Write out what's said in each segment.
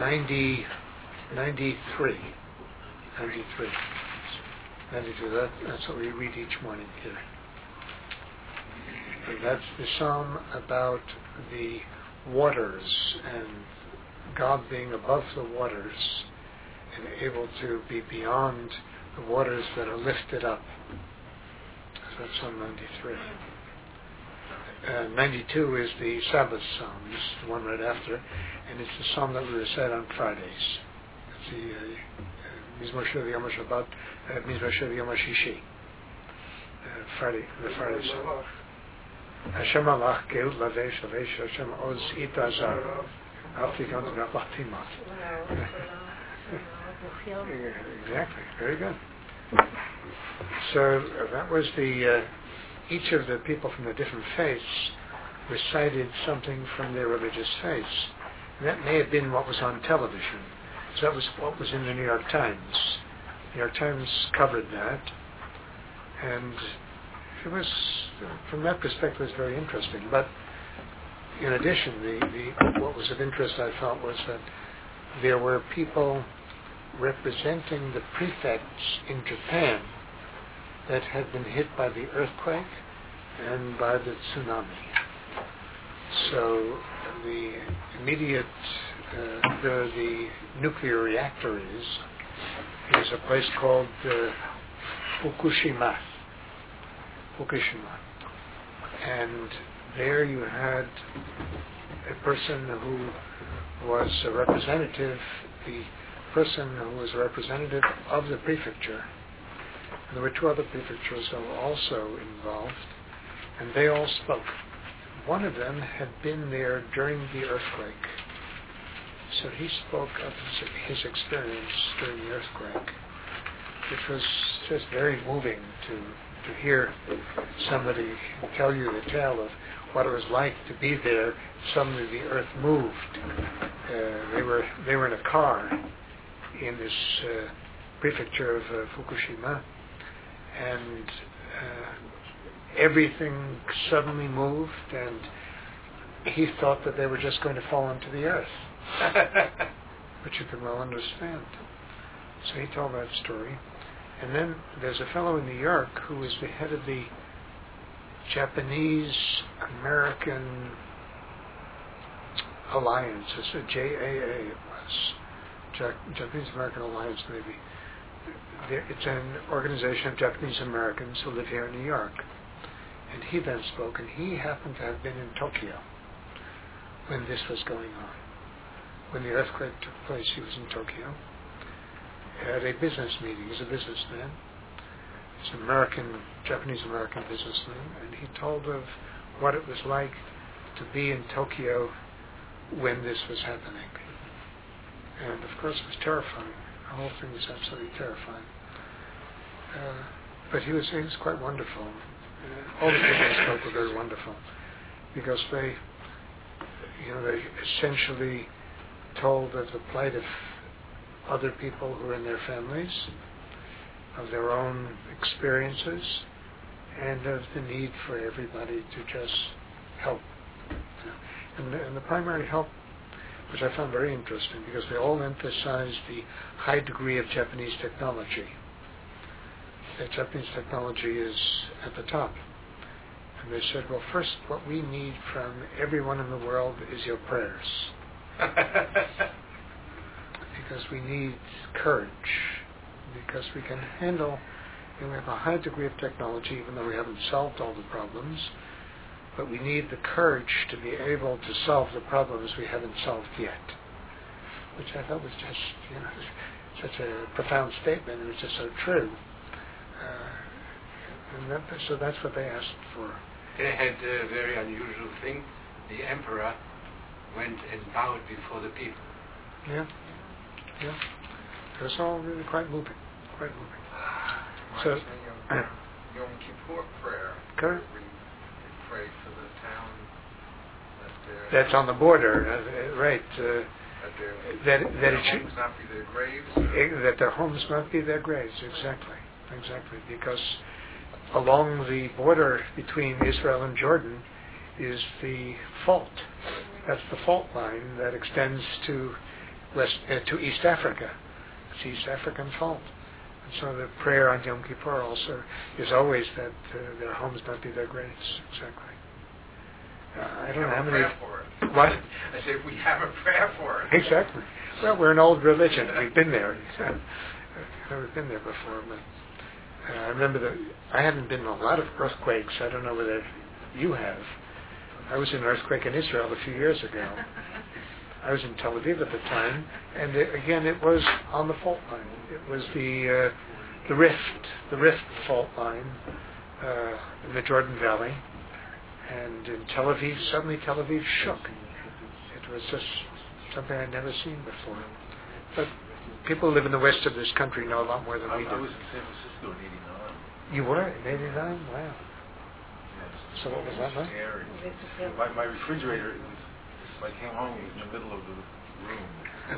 93. 93. 92. That's what we read each morning here. And that's the psalm about the waters and God being above the waters and able to be beyond the waters that are lifted up. So that's Psalm 93. 92 is the Sabbath psalm, this is the one right after, and it's the psalm that we recite on Fridays. It's the Mizmor Shel Yom HaShabbat, Mizmor Shel Yom HaShishi, the Friday psalm. Hashem Alach Geut Lavesh Lavesh Hashem Oz Itazar Altikon Rabatimat. Exactly, very good. So that was the each of the people from the different faiths recited something from their religious faiths. And that may have been what was on television. So that was what was in the New York Times. The New York Times covered that, and it was, from that perspective, it was very interesting. But in addition, what was of interest, I felt, was that there were people representing the prefects in Japan that had been hit by the earthquake and by the tsunami. So the immediate, where the nuclear reactor is a place called Fukushima. And there you had a person who was a representative, the person who was a representative of the prefecture. And there were two other prefectures that were also involved, and they all spoke. One of them had been there during the earthquake, so he spoke of his experience during the earthquake, which was just very moving to hear somebody tell you the tale of what it was like to be there. Suddenly the earth moved. They were in a car in this prefecture of Fukushima, and everything suddenly moved, and he thought that they were just going to fall into the earth, which you can well understand. So he told that story. And then there's a fellow in New York who is the head of the Japanese-American Alliance. It's a JAA, it was. Japanese-American Alliance, maybe. It's an organization of Japanese Americans who live here in New York. And he then spoke, and he happened to have been in Tokyo when this was going on. When the earthquake took place, he was in Tokyo at a business meeting. He's a businessman. He's an Japanese-American businessman, and he told of what it was like to be in Tokyo when this was happening. And of course it was terrifying. The whole thing was absolutely terrifying. But he was quite wonderful. All the people he spoke were very wonderful, because they essentially told of the plight of other people who are in their families, of their own experiences, and of the need for everybody to just help. And the primary help, which I found very interesting, because they all emphasized the high degree of Japanese technology. That Japanese technology is at the top. And they said, well, first, what we need from everyone in the world is your prayers. Because we need courage. Because we can handle, we have a high degree of technology, even though we haven't solved all the problems, but we need the courage to be able to solve the problems we haven't solved yet. Which I thought was just, such a profound statement. It was just so true. So that's what they asked for. They had a very unusual thing. The emperor went and bowed before the people. Yeah. It was all really quite moving. So, Yom Kippur prayer. Correct. We pray for the town that's on the border, right? that That their it should homes not be their graves. That their homes not be their graves. Exactly. Because along the border between Israel and Jordan is the fault. That's the fault line that extends to to East Africa. It's East African fault. And so the prayer on Yom Kippur also is always that their homes not be their graves. Exactly. I don't know how many. What? I say we have a prayer for it. Exactly. Well, we're an old religion. We've been there. We've been there before. But I remember that I haven't been in a lot of earthquakes. I don't know whether you have. I was in an earthquake in Israel a few years ago. I was in Tel Aviv at the time, and again, it was on the fault line. It was the Rift fault line in the Jordan Valley, and in Tel Aviv, suddenly Tel Aviv shook. It was just something I'd never seen before. But people who live in the west of this country know a lot more than we do. I was in San Francisco in '89. You were in '89? Wow. Yes. So what was that like? My refrigerator, I came home, it was in the middle of the room.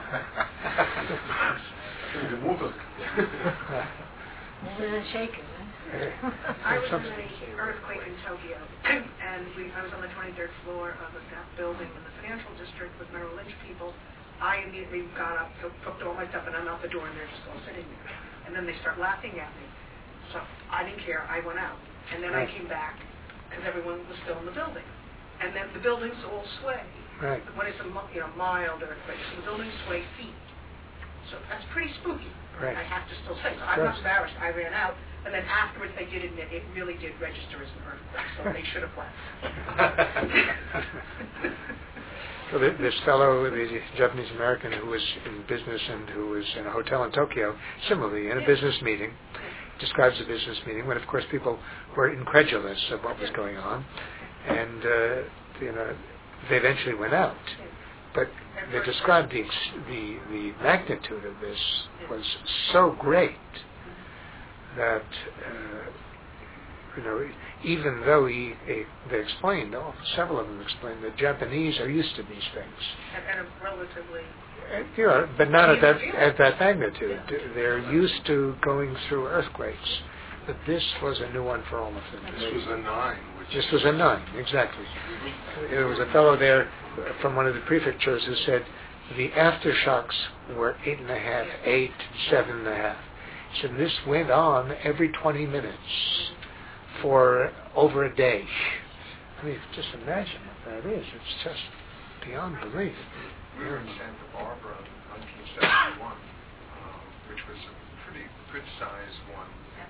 Shaking. I was in the earthquake in Tokyo, and I was on the 23rd floor of that building in the financial district with Merrill Lynch people. I immediately got up, cooked all my stuff, and I'm out the door, and they're just all sitting there. And then they start laughing at me. So I didn't care. I went out. And then I came back, because everyone was still in the building. And then the buildings all sway. Right. When it's a mild earthquake, so the buildings sway feet. So that's pretty spooky. Right. I have to still say. So I'm not embarrassed. I ran out. And then afterwards they did admit it really did register as an earthquake, so they should have left. So this fellow, the Japanese American who was in business and who was in a hotel in Tokyo, similarly in a business meeting, describes a business meeting when, of course, people were incredulous of what was going on, and they eventually went out. But they described the magnitude of this was so great that even though they explained, several of them explained that Japanese are used to these things. And relatively. But not at that magnitude. They're used to going through earthquakes. But this was a new one for all of them. This was a 9. This was a 9, exactly. There was a fellow there from one of the prefectures who said the aftershocks were 8.5, 8, 7.5. He said this went on every 20 minutes for over a day. I mean, just imagine what that is. It's just beyond belief. We were in Santa Barbara in 1971, which was a pretty good-sized one.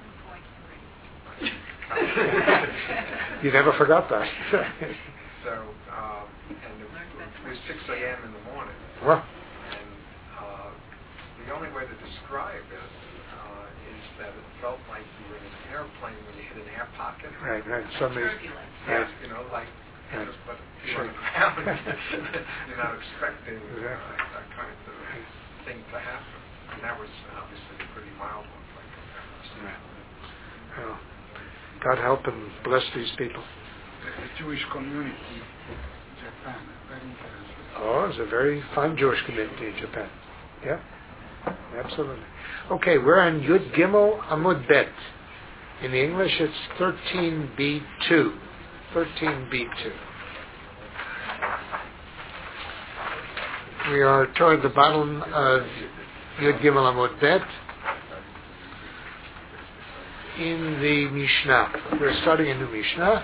7.3. You never forgot that. So, and it was 6 a.m. in the morning. Well. And the only way to describe it is that it felt like you were in an airplane when you hit an air pocket. Right. Suddenly. Yes, but you're on the ground. You're not expecting that kind of thing to happen. And that was obviously a pretty mild one by comparison. Well, God help and bless these people. The Jewish community in Japan, very interesting. Oh, it's a very fine Jewish community in Japan. Yeah, absolutely. Okay, we're on Yud Gimel Amud Bet. In the English, it's 13b2. 13b2. We are toward the bottom of Yud Gimel Amud Bet in the Mishnah. We're starting a new Mishnah.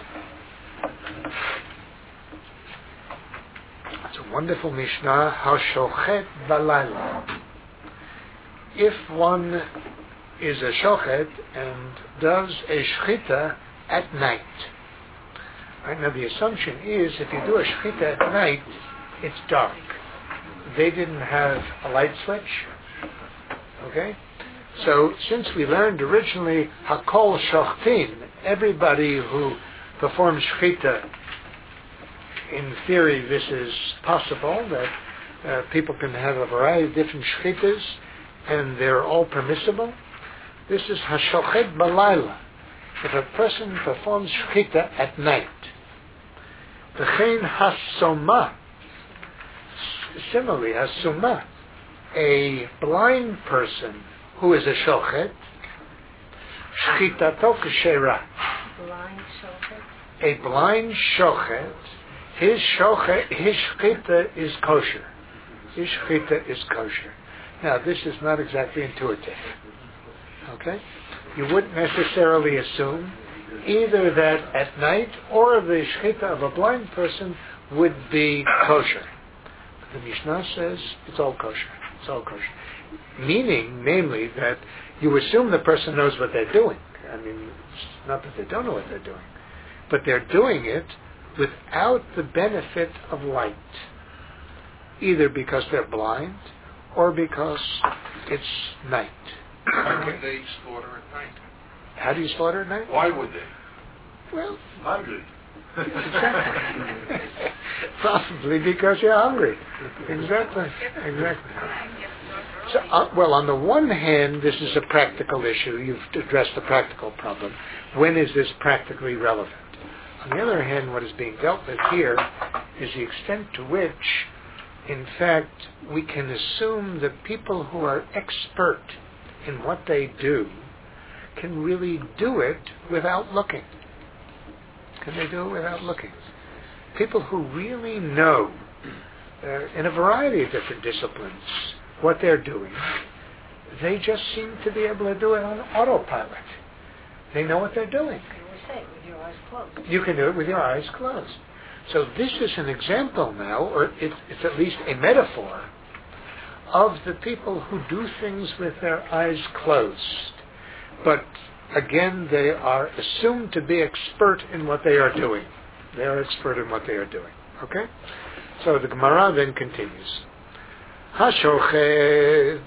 It's a wonderful Mishnah. Hashochet balayla. If one is a shochet and does a shchita at night. Right, now the assumption is if you do a shchita at night, it's dark. They didn't have a light switch. Okay? So since we learned originally Hakol Shochtin, everybody who performs shchita, in theory this is possible, that people can have a variety of different shchitas and they're all permissible. This is Hashochet Balayla. If a person performs shchita at night. V'chein Hasoma. Similarly, Hasoma, a blind person who is a shochet, shchitato kshera. Blind shochet. A blind shochet, his shchita is kosher. his shechita is kosher. Now, this is not exactly intuitive. Okay? You wouldn't necessarily assume either that at night or the shechita of a blind person would be kosher. The Mishnah says it's all kosher. It's all kosher. Meaning, namely, that you assume the person knows what they're doing. I mean, it's not that they don't know what they're doing, but they're doing it without the benefit of light, either because they're blind or because it's night. Why would they slaughter at night? How do you slaughter at night? Why would they? Well, Hungry. exactly. Probably because you're hungry. Exactly. So, well, on the one hand, this is a practical issue. You've addressed the practical problem. When is this practically relevant? On the other hand, what is being dealt with here is the extent to which, in fact, we can assume that people who are expert in what they do can really do it without looking. Can they do it without looking? People who really know, in a variety of different disciplines, what they're doing, they just seem to be able to do it on autopilot. They know what they're doing. With your eyes closed. You can do it with your eyes closed. So this is an example now, or it's at least a metaphor, of the people who do things with their eyes closed. But again, they are assumed to be expert in what they are doing. They are expert in what they are doing. Okay? So the Gemara then continues. Hashochet.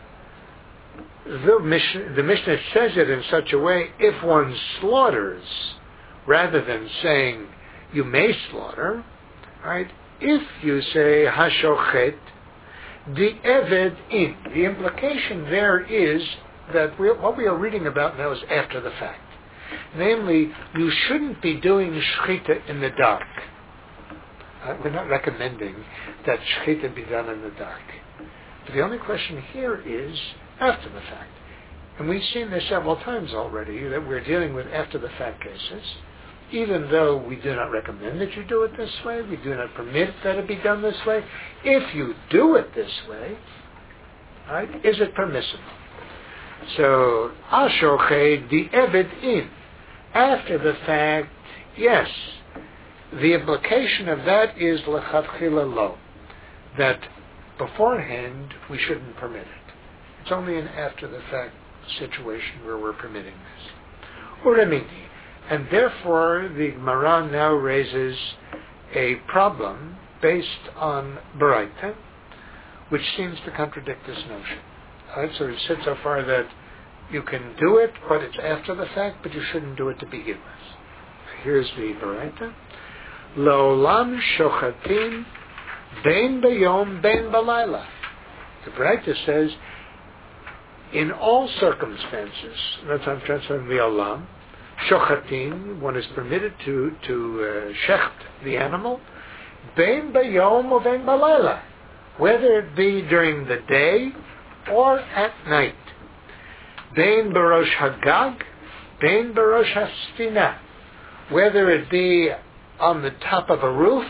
The Mishnah says it in such a way, if one slaughters, rather than saying you may slaughter, right? If you say hashochet, the eved in. The implication there is that what we are reading about now is after the fact. Namely, you shouldn't be doing shechita in the dark. We're not recommending that shechita be done in the dark. But the only question here is after the fact. And we've seen this several times already, that we're dealing with after the fact cases. Even though we do not recommend that you do it this way, we do not permit that it be done this way. If you do it this way, right, is it permissible? So, Ashoche the Eved in. After the fact, yes. The implication of that is Lechatchila lo. That beforehand we shouldn't permit it. It's only an after the fact situation where we're permitting this. Uremiti. And therefore the Gemara now raises a problem based on Baraita, which seems to contradict this notion. Right, so we've said so far that you can do it, but it's after the fact, but you shouldn't do it to begin with. Here's the Baraita. Leolam shochatim bein bayom bein balayla. The Baraita says, in all circumstances, that's how I'm translating the Olam, shochatim, one is permitted to shecht the animal, bein bayom or bein balayla, whether it be during the day or at night. Bein barosh hagag, bein barosh hasfina, whether it be on the top of a roof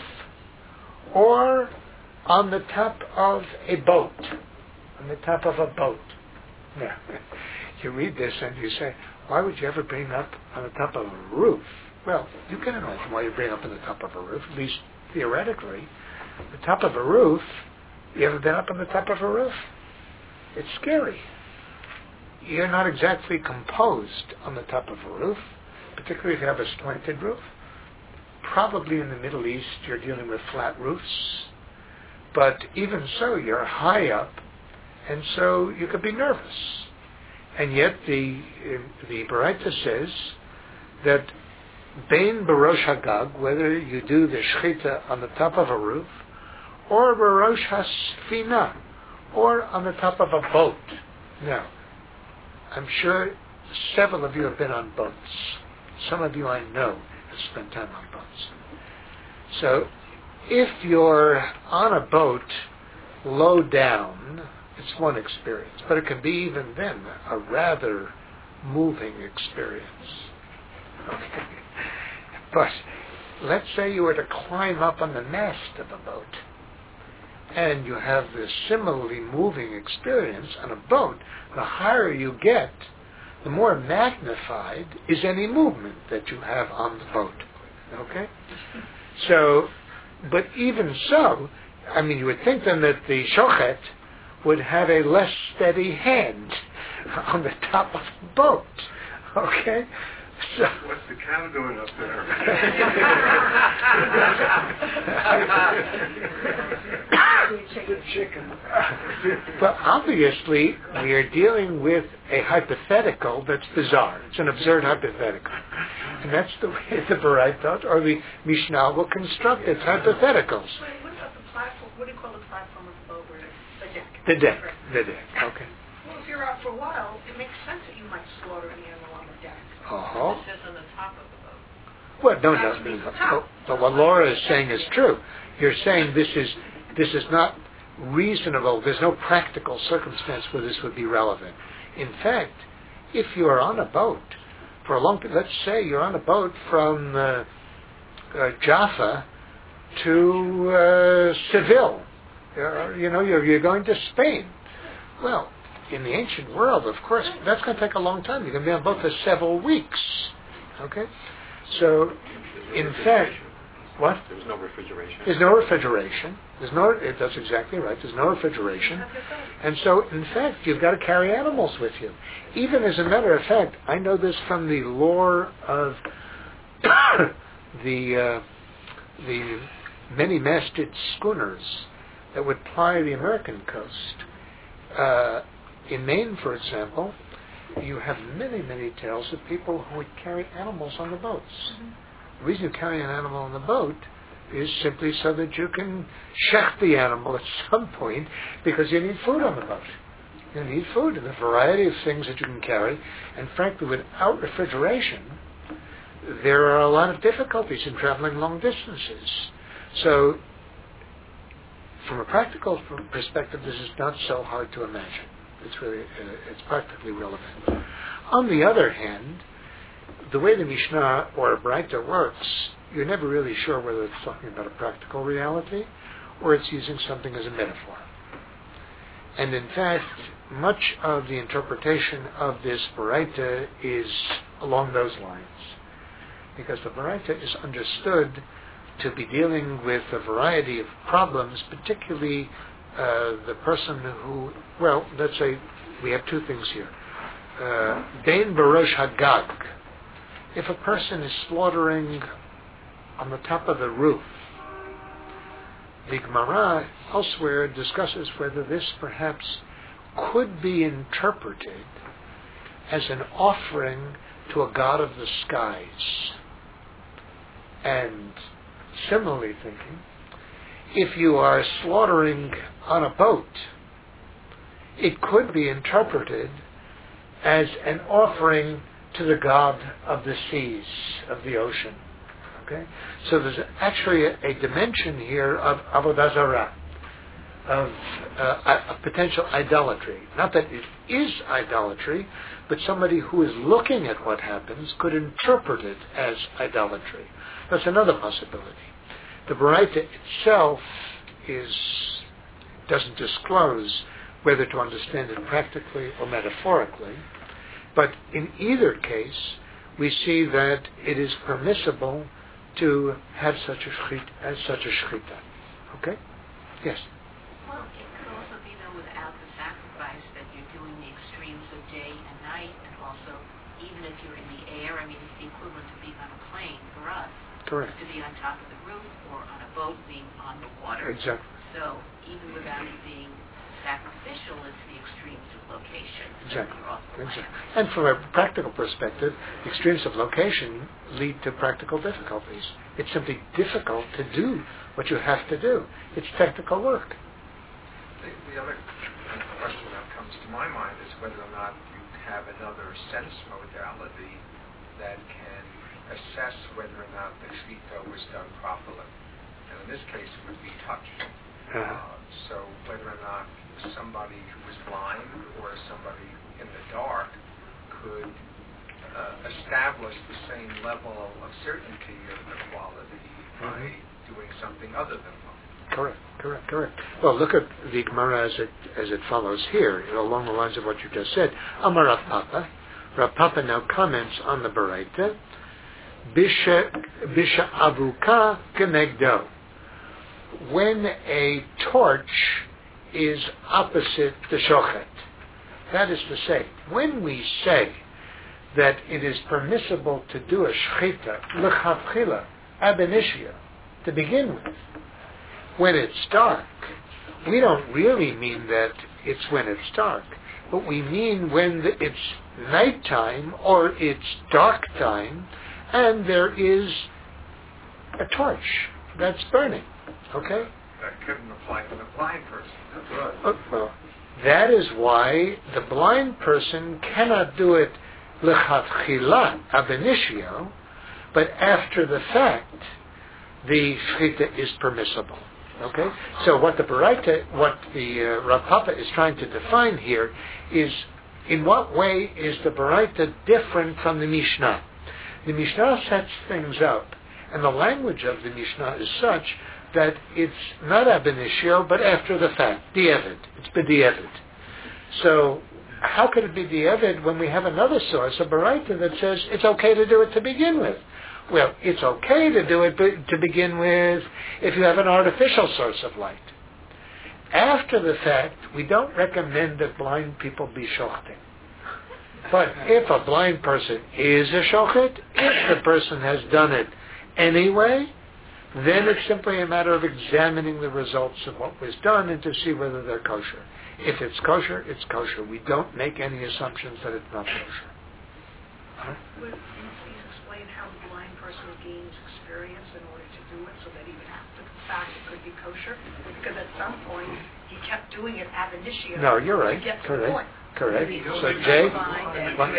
or on the top of a boat. On the top of a boat. Now, you read this and you say, why would you ever bring up on the top of a roof? Well, you can imagine why you bring up on the top of a roof, at least theoretically. The top of a roof, you ever been up on the top of a roof? It's scary. You're not exactly composed on the top of a roof, particularly if you have a slanted roof. Probably in the Middle East you're dealing with flat roofs, but even so you're high up, and so you could be nervous. And yet the Baraita says that bein barosh hagag, whether you do the shechita on the top of a roof, or barosh hasfina, or on the top of a boat. Now, I'm sure several of you have been on boats. Some of you I know have spent time on boats. So, if you're on a boat low down, it's one experience, but it can be even then a rather moving experience. Okay. But let's say you were to climb up on the mast of a boat, and you have this similarly moving experience on a boat, the higher you get, the more magnified is any movement that you have on the boat. Okay? So, but even so, I mean, you would think then that the shochet would have a less steady hand on the top of the boat. Okay? So, what's the cow doing up there? The chicken. But obviously, we are dealing with a hypothetical that's bizarre. It's an absurd hypothetical. And that's the way the Baraita or the Mishnah will construct its hypotheticals. What about the platform? What do you call the platform of the boat? The deck. The deck. The deck. Okay. Well, if you're out for a while, it makes sense that you might slaughter an animal on the deck. Uh-huh. This is on the top of the boat. Well, no. But what Laura is saying is true. You're saying this is not reasonable. There's no practical circumstance where this would be relevant. In fact, if you are on a boat for a long period, let's say you're on a boat from Jaffa to Seville. You're going to Spain. Well, in the ancient world, of course, that's going to take a long time. You're going to be on boat for several weeks. Okay? So, in fact, what? There's no refrigeration. There's no refrigeration. That's exactly right. There's no refrigeration. And so, in fact, you've got to carry animals with you. Even as a matter of fact, I know this from the lore of the many-masted schooners that would ply the American coast. In Maine, for example, you have many, many tales of people who would carry animals on the boats. Mm-hmm. The reason you carry an animal on the boat is simply so that you can shecht the animal at some point, because you need food on the boat. You need food and a variety of things that you can carry. And frankly, without refrigeration, there are a lot of difficulties in traveling long distances. So, from a practical perspective, this is not so hard to imagine. It's practically relevant. On the other hand, the way the Mishnah or Braita works, you're never really sure whether it's talking about a practical reality or it's using something as a metaphor. And in fact, much of the interpretation of this Braita is along those lines, because the Braita is understood to be dealing with a variety of problems, particularly the person who, well, let's say we have two things here. Bein Barosh Hagag. If a person is slaughtering on the top of the roof, the Gemara elsewhere discusses whether this perhaps could be interpreted as an offering to a god of the skies. And similarly thinking, if you are slaughtering on a boat, it could be interpreted as an offering to the god of the seas, of the ocean. Okay? So there's actually a dimension here of avodah zarah, of a potential idolatry. Not that it is idolatry, but somebody who is looking at what happens could interpret it as idolatry. That's another possibility. The Baraita itself doesn't disclose whether to understand it practically or metaphorically, but in either case, we see that it is permissible to have such a shechita. Okay? Yes? Well, it could also be, though, without the sacrifice, that you're doing the extremes of day and night, and also, even if you're in the air, I mean, it's the equivalent of being on a plane for us. Correct. To be on top of the roof or on a boat being on the water. Exactly. So even without it being sacrificial, it's the extremes of location. Exactly. And from a practical perspective, extremes of location lead to practical difficulties. It's simply difficult to do what you have to do. It's technical work. The other question that comes to my mind is whether or not you have another sense modality that can assess whether or not the shechita was done properly. And in this case, it would be touch. So whether or not somebody who was blind or somebody in the dark could establish the same level of certainty of the quality by doing something other than one. Correct. Well, look at the Gemara as it follows here, along the lines of what you just said. Amar Rav Papa. Rav Papa now comments on the Baraita. Bisha avuka kenegdo. When a torch is opposite the shochet. That is to say, when we say that it is permissible to do a shechita, l'chavchila, ab initio, to begin with, when it's dark, we don't really mean that it's when it's dark, but we mean when it's nighttime or it's dark time, and there is a torch that's burning. Okay? That couldn't apply to the blind person. That's right. Well, that is why the blind person cannot do it lechatchila ab initio, but after the fact, the shechita is permissible. Okay, so what the Rav Papa is trying to define here is, in what way is the Baraita different from the Mishnah? The Mishnah sets things up, and the language of the Mishnah is such that it's not ab initio, but after the fact, di'evid. It's b'di'evid. So how could it be di'evid when we have another source, a Baraita, that says it's okay to do it to begin with? Well, it's okay to do it to begin with if you have an artificial source of light. After the fact, we don't recommend that blind people be shochting. But if a blind person is a shochet, if the person has done it anyway, then it's simply a matter of examining the results of what was done and to see whether they're kosher. If it's kosher, it's kosher. We don't make any assumptions that it's not kosher. Huh? Would you please explain how the blind person gains experience in order to do it, so that even after the fact it could be kosher? Because at some point he kept doing it ab initio. No, you're right. To get to the point. Correct. So Jay? And could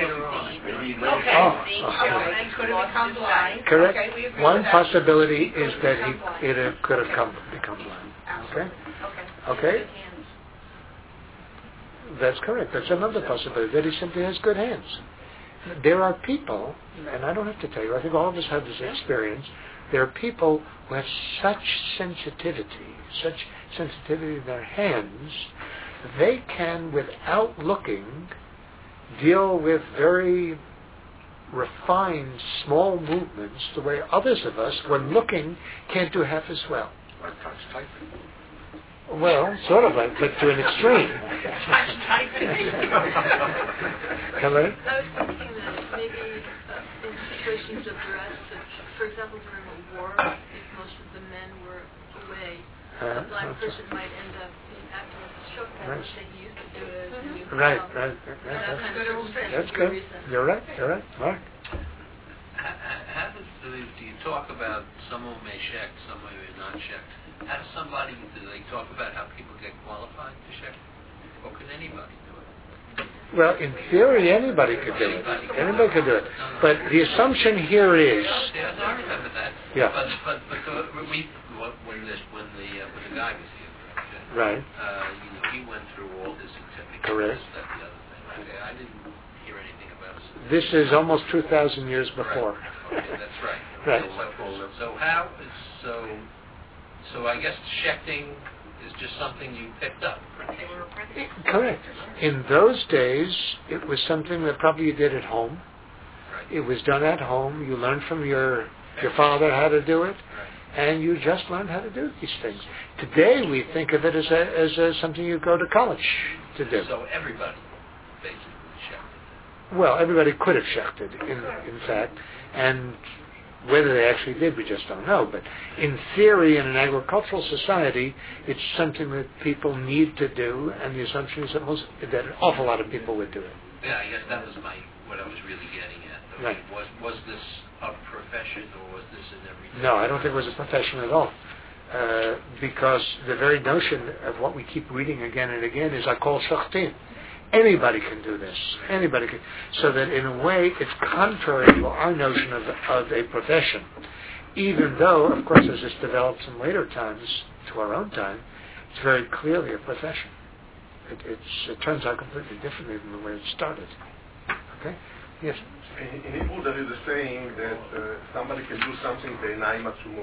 have become blind. Correct. Okay, we agree One with that. possibility is that It it could have become blind. Okay? Okay? That's correct. That's another possibility, that he simply has good hands. There are people, and I don't have to tell you, I think all of us have this experience, there are people who have such sensitivity in their hands, they can, without looking, deal with very refined, small movements the way others of us, when looking, can't do half as well. Like touch typing. Well, sort of like, but to an extreme. Hello? I was thinking that maybe in situations of duress, for example, during a war, if most of the men were away, a blind person might end up acting as a shofet, which they used to do it as a new Right. That's good. You're right. Mark? How do you talk about someone may check, someone may not check? How do they talk about how people get qualified to check? Or can anybody do it? Well, in theory, anybody could do it. Anybody could do it. But the assumption here is... Yes, I remember that. Yeah. But when the guy was here, right. He went through all his certificates. Correct. This, that, the other thing. Okay, I didn't hear anything about it. This is almost 2,000 years before. Right. Okay, that's right. Right. So I guess shechting is just something you picked up. Correct. In those days, it was something that probably you did at home. Right. It was done at home. You learned from your father how to do it, right. and you just learned how to do these things. Today, we think of it as something you go to college to do. So everybody basically shechted. Well, everybody could have shechted, in fact, and whether they actually did, we just don't know. But in theory, in an agricultural society, it's something that people need to do, and the assumption is that an awful lot of people would do it. Yeah, I guess that was what I was really getting at. Though. Right. Was this a profession, or was this in everything? No, I don't think it was a profession at all. Because the very notion of what we keep reading again and again is Akol Shachtin. Anybody can do this. Anybody can. So that in a way, it's contrary to our notion of a profession. Even though, of course, as this develops in later times, to our own time, it's very clearly a profession. It turns out completely differently than the way it started. Okay? Yes? In Hebrew, there is a saying that somebody can do something be'inayim atzumot.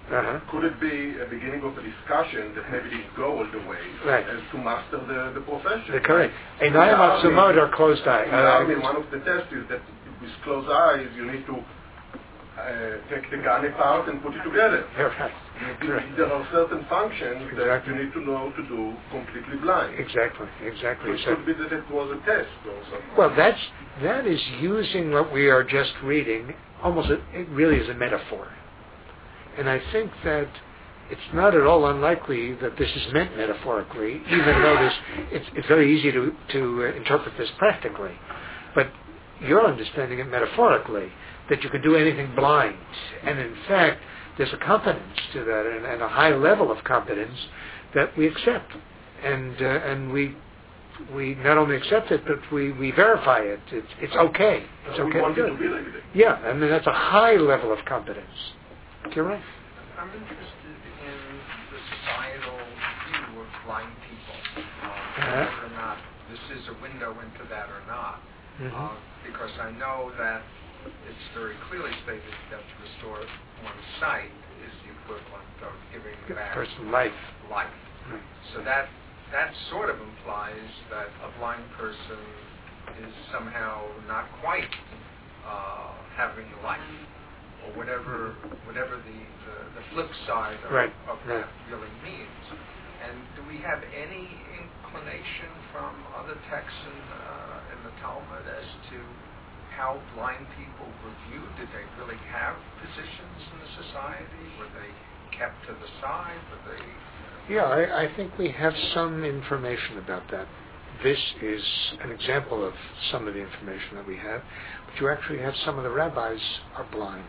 Could it be a beginning of a discussion that maybe didn't go all the way as to master the profession? Correct. Einayim atzumot are closed eyes. One of the tests is that with closed eyes you need to take the gun apart and put it together. Right. There are certain functions that you need to know to do completely blind. Exactly. So it could be that it was a test or something. Well, that is using what we are just reading almost. It really is a metaphor, and I think that it's not at all unlikely that this is meant metaphorically, even though it's very easy to interpret this practically. But you're understanding it metaphorically, that you can do anything blind. And in fact, there's a competence to that, and a high level of competence that we accept. And we not only accept it, but we verify it. It's okay. It's okay to do it. Yeah, I mean, that's a high level of competence. You're right. I'm interested in the societal view of blind people, whether or not this is a window into that or not. Because I know that it's very clearly stated that to restore one's sight is the equivalent of giving back person life. Right. So that sort of implies that a blind person is somehow not quite having life, or whatever the flip side of that really means. And do we have any inclination from other texts in the Talmud as to how blind people were viewed? Did they really have positions in the society? Were they kept to the side? Were they? Yeah, I think we have some information about that. This is an example of some of the information that we have. But you actually have some of the rabbis are blind.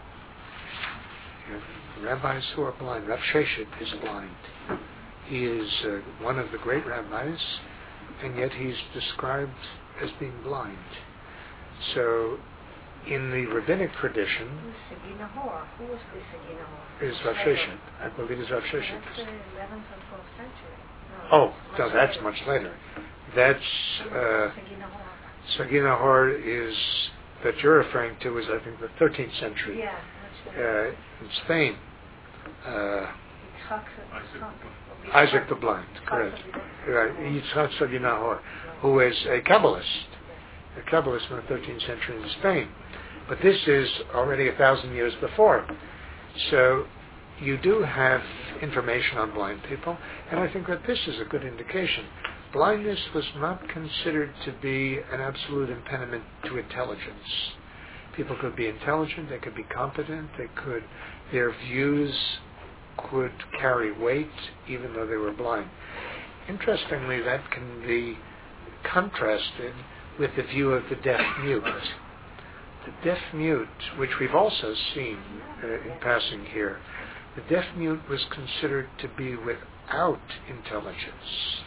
You have rabbis who are blind. Rav Sheshet is blind. He is one of the great rabbis, and yet he's described as being blind. So, in the rabbinic tradition, who was the Segi Nahor? Is Rav Sheshet. I believe it's Rav Sheshet. That's the 11th or 12th century. No, that's much later. That's Segi Nahor is that you're referring to is I think the 13th century. Yeah, in Spain. Isaac the Blind, correct. Right, Yitzhak Segi Nahor, who is a Kabbalist from the 13th century in Spain. But this is already 1,000 years before. So you do have information on blind people, and I think that this is a good indication. Blindness was not considered to be an absolute impediment to intelligence. People could be intelligent, they could be competent, their views could carry weight even though they were blind. Interestingly, that can be contrasted with the view of the deaf-mute. The deaf-mute, which we've also seen in passing here, the deaf-mute was considered to be without intelligence.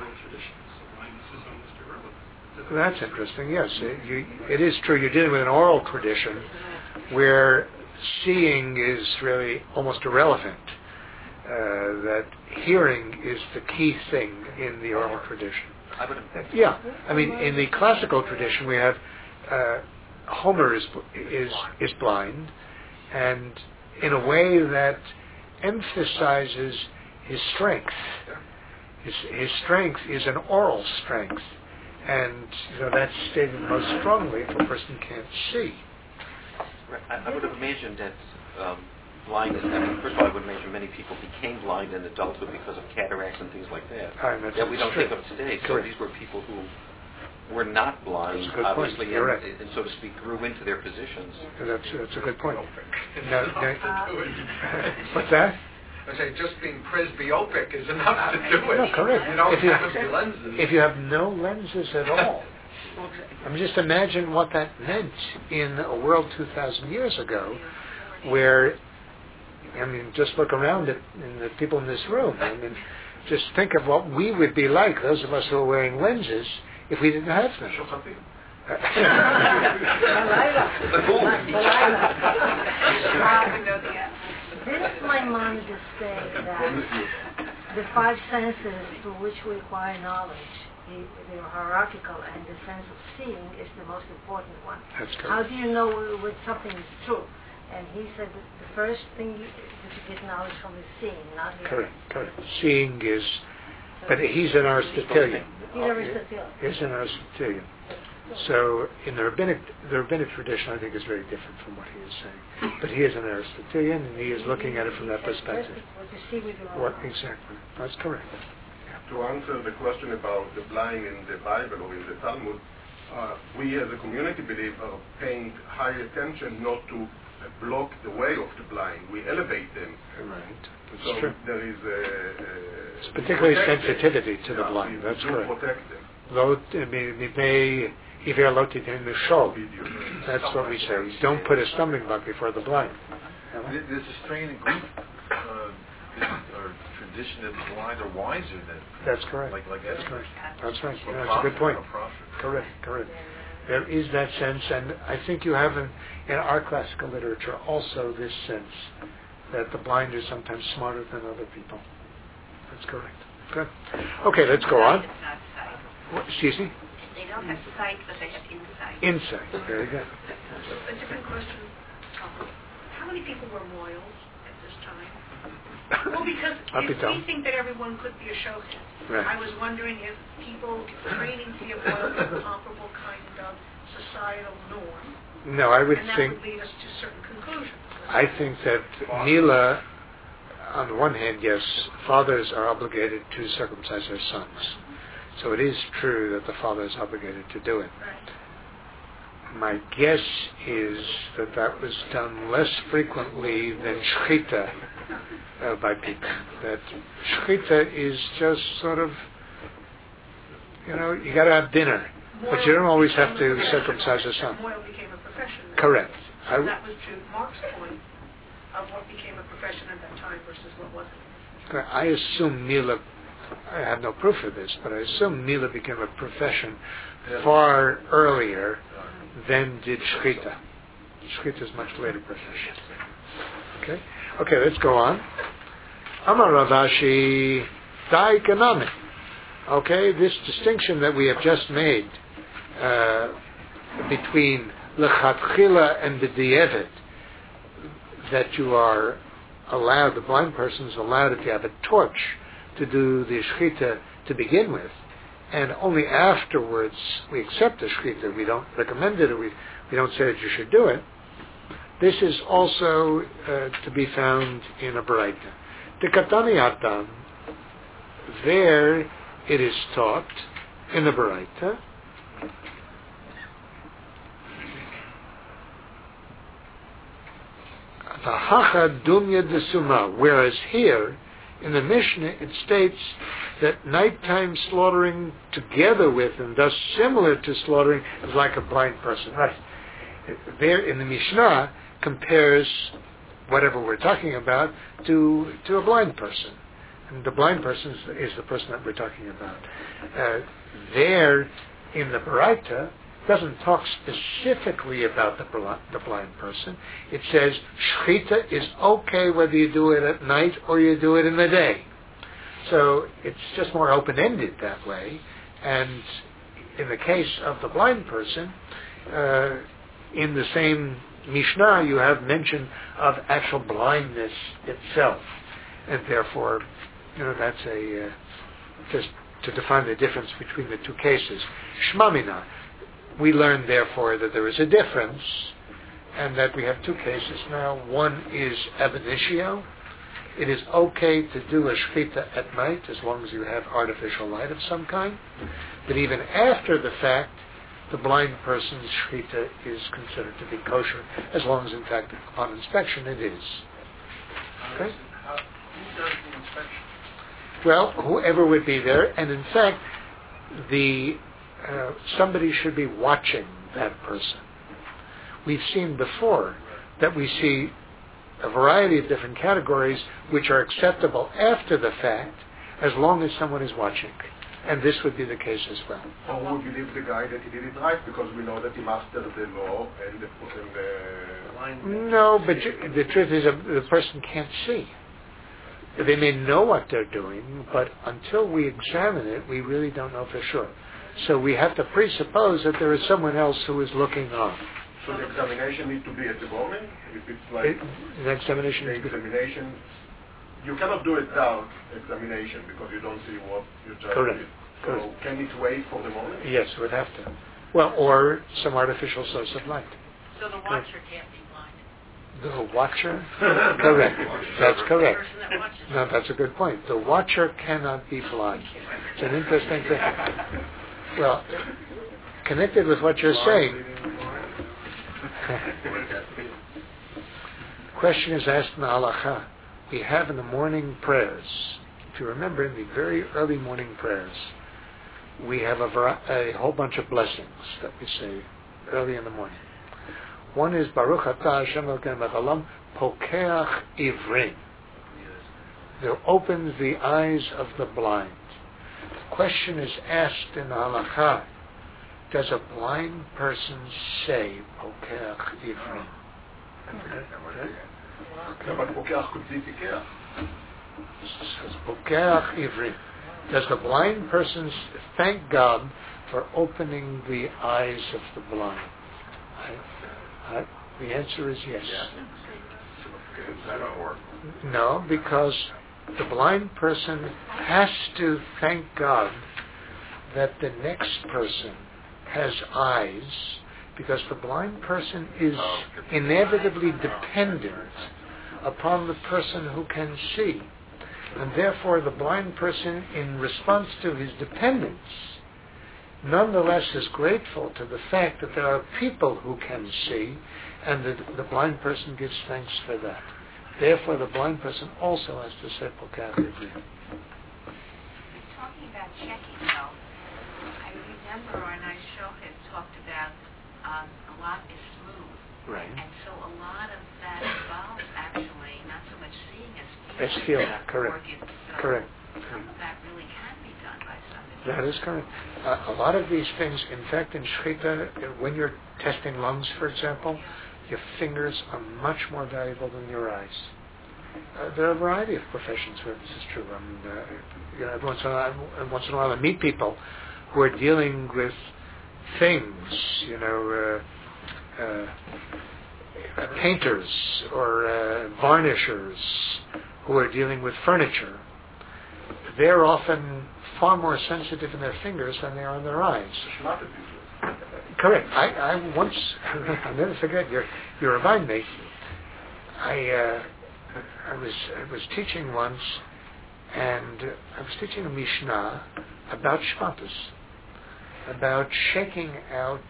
That's interesting, yes. It is true, you're dealing with an oral tradition where seeing is really almost irrelevant. That hearing is the key thing in the oral tradition. Yeah, I mean, in the classical tradition we have Homer is blind, and in a way that emphasizes his strength. His strength is an oral strength, and that's stated most strongly if a person can't see. I would have imagined that blindness, first of all, I would imagine many people became blind in adulthood because of cataracts and things like that that we don't think of today. So these were people who were not blind, obviously, and so to speak, grew into their positions. That's a good point. What's that? I say just being presbyopic is enough to do it. No, correct. You don't have lenses. If you have no lenses at all. I mean, just imagine what that meant in a world 2,000 years ago, where, I mean, just look around at the people in this room. I mean, just think of what we would be like, those of us who are wearing lenses, if we didn't have them. Didn't Maimonides say that the five senses through which we acquire knowledge, they're hierarchical, and the sense of seeing is the most important one? That's correct. How do you know when something is true? And he said that the first thing that you get knowledge from is seeing, not hearing. Correct. Seeing is, but he's an Aristotelian. He's Aristotelian. He's an Aristotelian. So in the rabbinic tradition, I think is very different from what he is saying. But he is an Aristotelian, and he is looking at it from that perspective. Exactly. That's correct. Yeah. To answer the question about the blind in the Bible or in the Talmud, we as a community believe are paying high attention not to block the way of the blind. We elevate them. Right. That's so true. There is it's particularly sensitivity to the blind. That's correct. Protect them. That's what we say. Don't put a stumbling block before the blind. There's a strain in Greek or tradition that the blind are wiser than. That's correct. Like that's correct. That's right. That's a good point. Correct. There is that sense, and I think you have in our classical literature also this sense that the blind are sometimes smarter than other people. That's correct. Good. Okay, let's go on. Excuse me? They don't have sight, but they have insight. Insight. Very good. A different question. How many people were moils at this time? Well, because we think that everyone could be a shochet. Right. I was wondering if people training to be a moil was a comparable kind of societal norm. No, I would and that think... would lead us to certain conclusions. I think that Mila, on the one hand, yes, fathers are obligated to circumcise their sons. So it is true that the father is obligated to do it. Right. My guess is that was done less frequently than shechita by people. That shechita is just sort of, you got to have dinner, but you don't always have to circumcise a son. Moil became a profession. Correct. So that was to Mark's point of what became a profession at that time versus what wasn't. I assume Mila, I have no proof of this, but I assume Mila became a profession far earlier than did shechita. Shechita is a much later profession. Okay, let's go on. Amar Rav Ashi, Dai Kanami. Okay, this distinction that we have just made between lechatchila and b'di'evet, that you are allowed, the blind person is allowed, if you have a torch, to do the shechita to begin with, and only afterwards we accept the shechita. We don't recommend it, or we don't say that you should do it. This is also to be found in a Baraita. The Katani Atam, there it is taught in the Baraita whereas here in the Mishnah it states that nighttime slaughtering together with and thus similar to slaughtering is like a blind person. Right. There in the Mishnah compares whatever we're talking about to a blind person. And the blind person is the person that we're talking about. There in the Baraita doesn't talk specifically about the blind person. It says shechita is okay whether you do it at night or you do it in the day. So it's just more open-ended that way. And in the case of the blind person, in the same Mishnah you have mention of actual blindness itself. And therefore, that's just to define the difference between the two cases. Shmamina. We learn, therefore, that there is a difference, and that we have two cases now. One is ab initio. It is okay to do a shechita at night as long as you have artificial light of some kind. But even after the fact, the blind person's shechita is considered to be kosher, as long as, in fact, upon inspection it is. Okay? Who does the inspection? Well, whoever would be there, and in fact, somebody should be watching that person. We've seen before that we see a variety of different categories which are acceptable after the fact as long as someone is watching. And this would be the case as well. Or we believe the guy that he did it right because we know that he mastered the law and the No, but the truth is the person can't see. They may know what they're doing, but until we examine it, we really don't know for sure. So we have to presuppose that there is someone else who is looking on. So the examination needs to be at the moment? If it's like the examination, you cannot do it without examination because you don't see what you just did. So can it wait for the moment? Yes, it would have to. Well, or some artificial source of light. So the watcher can't be blind. The watcher? Correct. That's correct. No, that's a good point. The watcher cannot be blind. It's an interesting thing. Well, connected with what you're saying, question is asked in the halakha. We have in the morning prayers, if you remember in the very early morning prayers, we have a whole bunch of blessings that we say early in the morning. One is Baruch Atah Hashem Elokeinu Melech Haolam Pokeach Ivrim. That opens the eyes of the blind. The question is asked in the halakha, does a blind person say Pokeach Ivrim? Says Pokeach Ivrim. Does the blind person thank God for opening the eyes of the blind? The answer is yes. No, because the blind person has to thank God that the next person has eyes, because the blind person is inevitably dependent upon the person who can see. And therefore the blind person, in response to his dependence, nonetheless is grateful to the fact that there are people who can see, and the blind person gives thanks for that. Therefore the blind person also has to say Pokeach Ivrim. Talking about checking, though, I remember our nice show had talked about a lot is smooth. Right. And so a lot of that involves actually not so much seeing as It's feeling. Correct. Correct. Some of that really can be done by somebody. That is correct. A lot of these things, in fact, in Shechita, when you're testing lungs, for example, your fingers are much more valuable than your eyes. There are a variety of professions where this is true. Every once in a while I meet people who are dealing with things, painters or varnishers who are dealing with furniture. They're often far more sensitive in their fingers than they are in their eyes. Correct. I once, I'll never forget, you remind me, I was teaching once, and I was teaching a Mishnah about Shmatus, about shaking out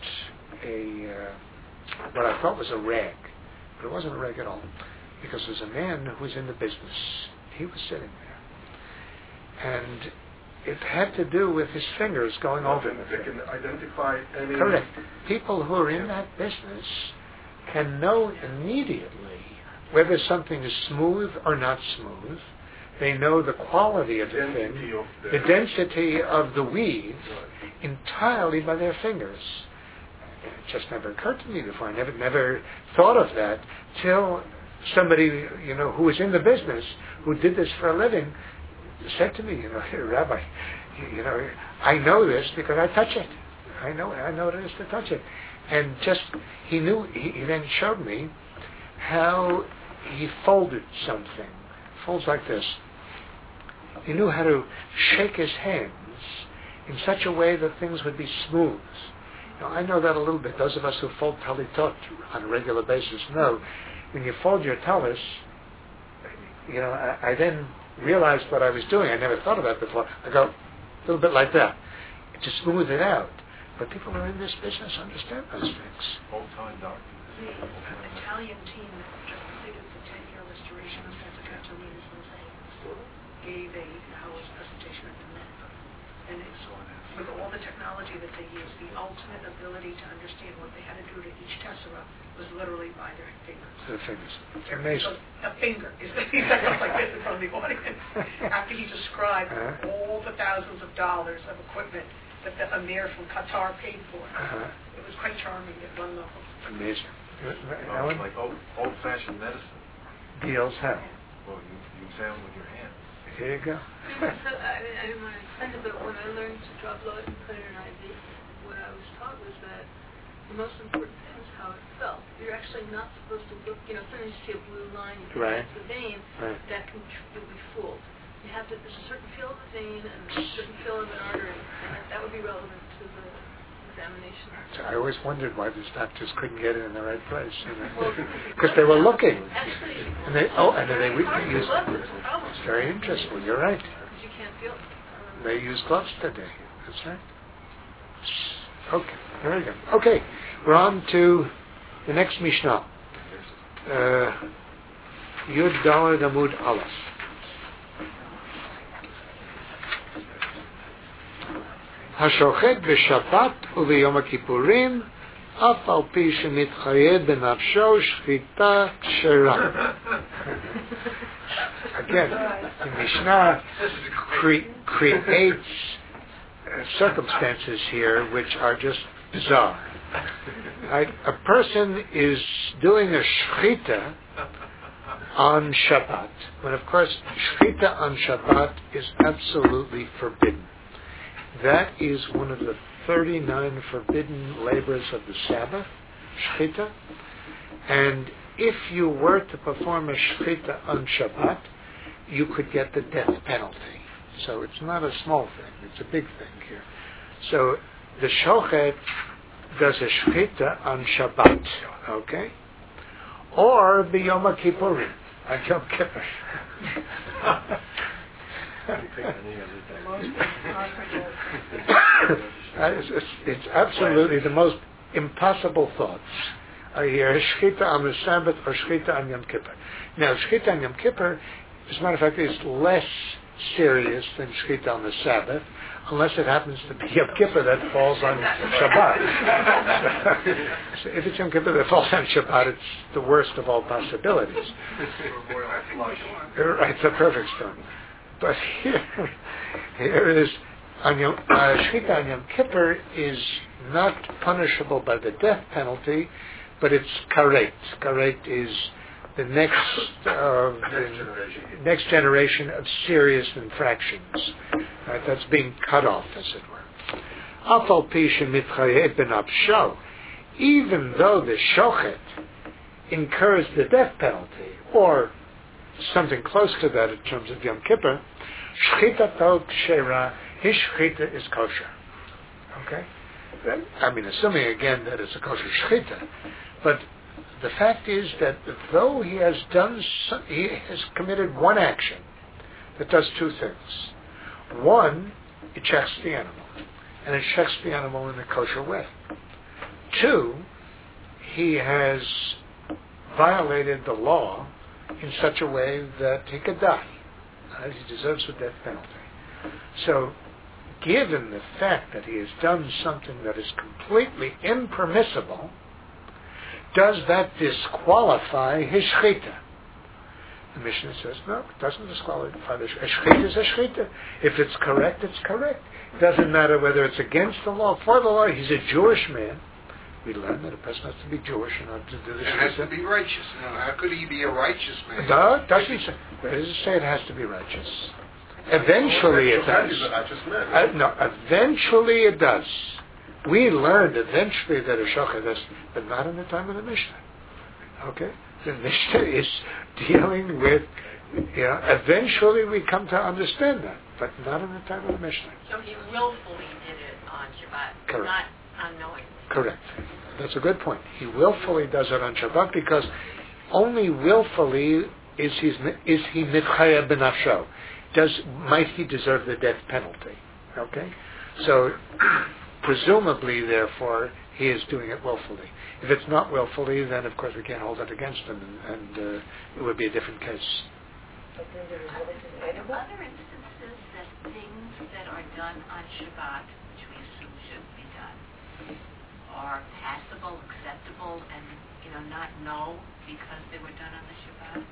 what I thought was a rag, but it wasn't a rag at all, because there was a man who was in the business. He was sitting there, and it had to do with his fingers going over the They can identify any... Correct. People who are in that business can know immediately whether something is smooth or not smooth. They know the quality of the thing, the density of the weave, entirely by their fingers. It just never occurred to me before. I never thought of that till somebody, who was in the business, who did this for a living, said to me, Rabbi, I know this because I touch it. I know what it is to touch it. And he then showed me how he folded something. Folds like this. He knew how to shake his hands in such a way that things would be smooth. I know that a little bit. Those of us who fold talitot on a regular basis know when you fold your talis, I then realized what I was doing. I never thought of that before. I go a little bit like that to smooth it out. But people who are in this business understand those things. Old-time doctor. The Italian team that just completed the 10-year restoration of Santa Catalina's mosaics gave a Howard's presentation at the Met. And it's with all the technology that they use, the ultimate ability to understand what they had to do to each tessera was literally by their fingers. Their fingers. Amazing. A finger is like this in front of the audience. After he described all the thousands of dollars of equipment that the Amir from Qatar paid for. It was quite charming at one level. Amazing. Like old-fashioned medicine. Deals how? Well, you examine with your hands. Here you go. I didn't want to explain it, but when I learned to draw blood and put it in an IV, what I was taught was that the most important thing is how it felt. You're actually not supposed to look, sometimes you see a blue line, you think right. it's the vein, right. that can you'll be fooled. You have to, there's a certain feel of the vein and a certain feel of an artery, and that would be relevant to the examination. So I always wondered why these doctors couldn't get it in the right place, because they were looking. Actually, and they used. It's very interesting. You're right. Because you can't feel it. They use gloves today. That's right. Okay, very good. Okay, we're on to the next Mishnah. Yud Daled Amud Aleph. השוחט בשבת וביום הכיפורים אף על פי שמתחייב בנפשו שחיטה כשרה. Again, the Mishnah creates circumstances here which are just bizarre. Right? A person is doing a shchita on Shabbat, when of course shchita on Shabbat is absolutely forbidden. That is one of the 39 forbidden labors of the Sabbath, shchita. And if you were to perform a shchita on Shabbat, you could get the death penalty. So it's not a small thing, it's a big thing here. So the shochet does a shchita on Shabbat, okay? Or b'Yom Kippurim, on Yom Kippur. It's absolutely the most impossible thoughts. Here, shchita on the Sabbath or shchita on Yom Kippur. Now, shchita on Yom Kippur, as a matter of fact, is less serious than shchita on the Sabbath, unless it happens to be Yom Kippur that falls on Shabbat. So if it's Yom Kippur that falls on Shabbat, it's the worst of all possibilities. Right, it's a perfect storm. But here is, shchita on Yom Kippur is not punishable by the death penalty, but it's karet. Karet is the next generation of serious infractions. Right, that's being cut off, as it were. Afal pi shemitchayev benafsho, even though the shochet incurs the death penalty, or something close to that in terms of Yom Kippur, shchitato kshera, his shchita is kosher. Okay? I mean, assuming again that it's a kosher shchita, but the fact is that though he has committed one action that does two things. One, it checks the animal, and it checks the animal in a kosher way. Two, he has violated the law in such a way that he could die. He deserves a death penalty. So, given the fact that he has done something that is completely impermissible, does that disqualify his shchita? The Mishnah says, no, it doesn't disqualify the shchita. A shchita is a shchita. If it's correct, it's correct. It doesn't matter whether it's against the law, for the law. He's a Jewish man. We learn that a person has to be Jewish in order to do the shchita. It has to be righteous. Now, how could he be a righteous man? No, doesn't say. Where does it say it has to be righteous? Eventually it does. No, eventually it does. We learned eventually that a shochet is, but not in the time of the Mishnah. Okay? The Mishnah is dealing with, eventually we come to understand that, but not in the time of the Mishnah. So he willfully did it on Shabbat, correct. Not unknowingly. Correct. That's a good point. He willfully does it on Shabbat because only willfully is he mitchayev b'nafsho. Might he deserve the death penalty? Okay? So, presumably, therefore, he is doing it willfully. If it's not willfully, then of course we can't hold it against him, and it would be a different case. But then there are other instances that things that are done on Shabbat, which we assume shouldn't be done, are passable, acceptable, and not no because they were done on the Shabbat.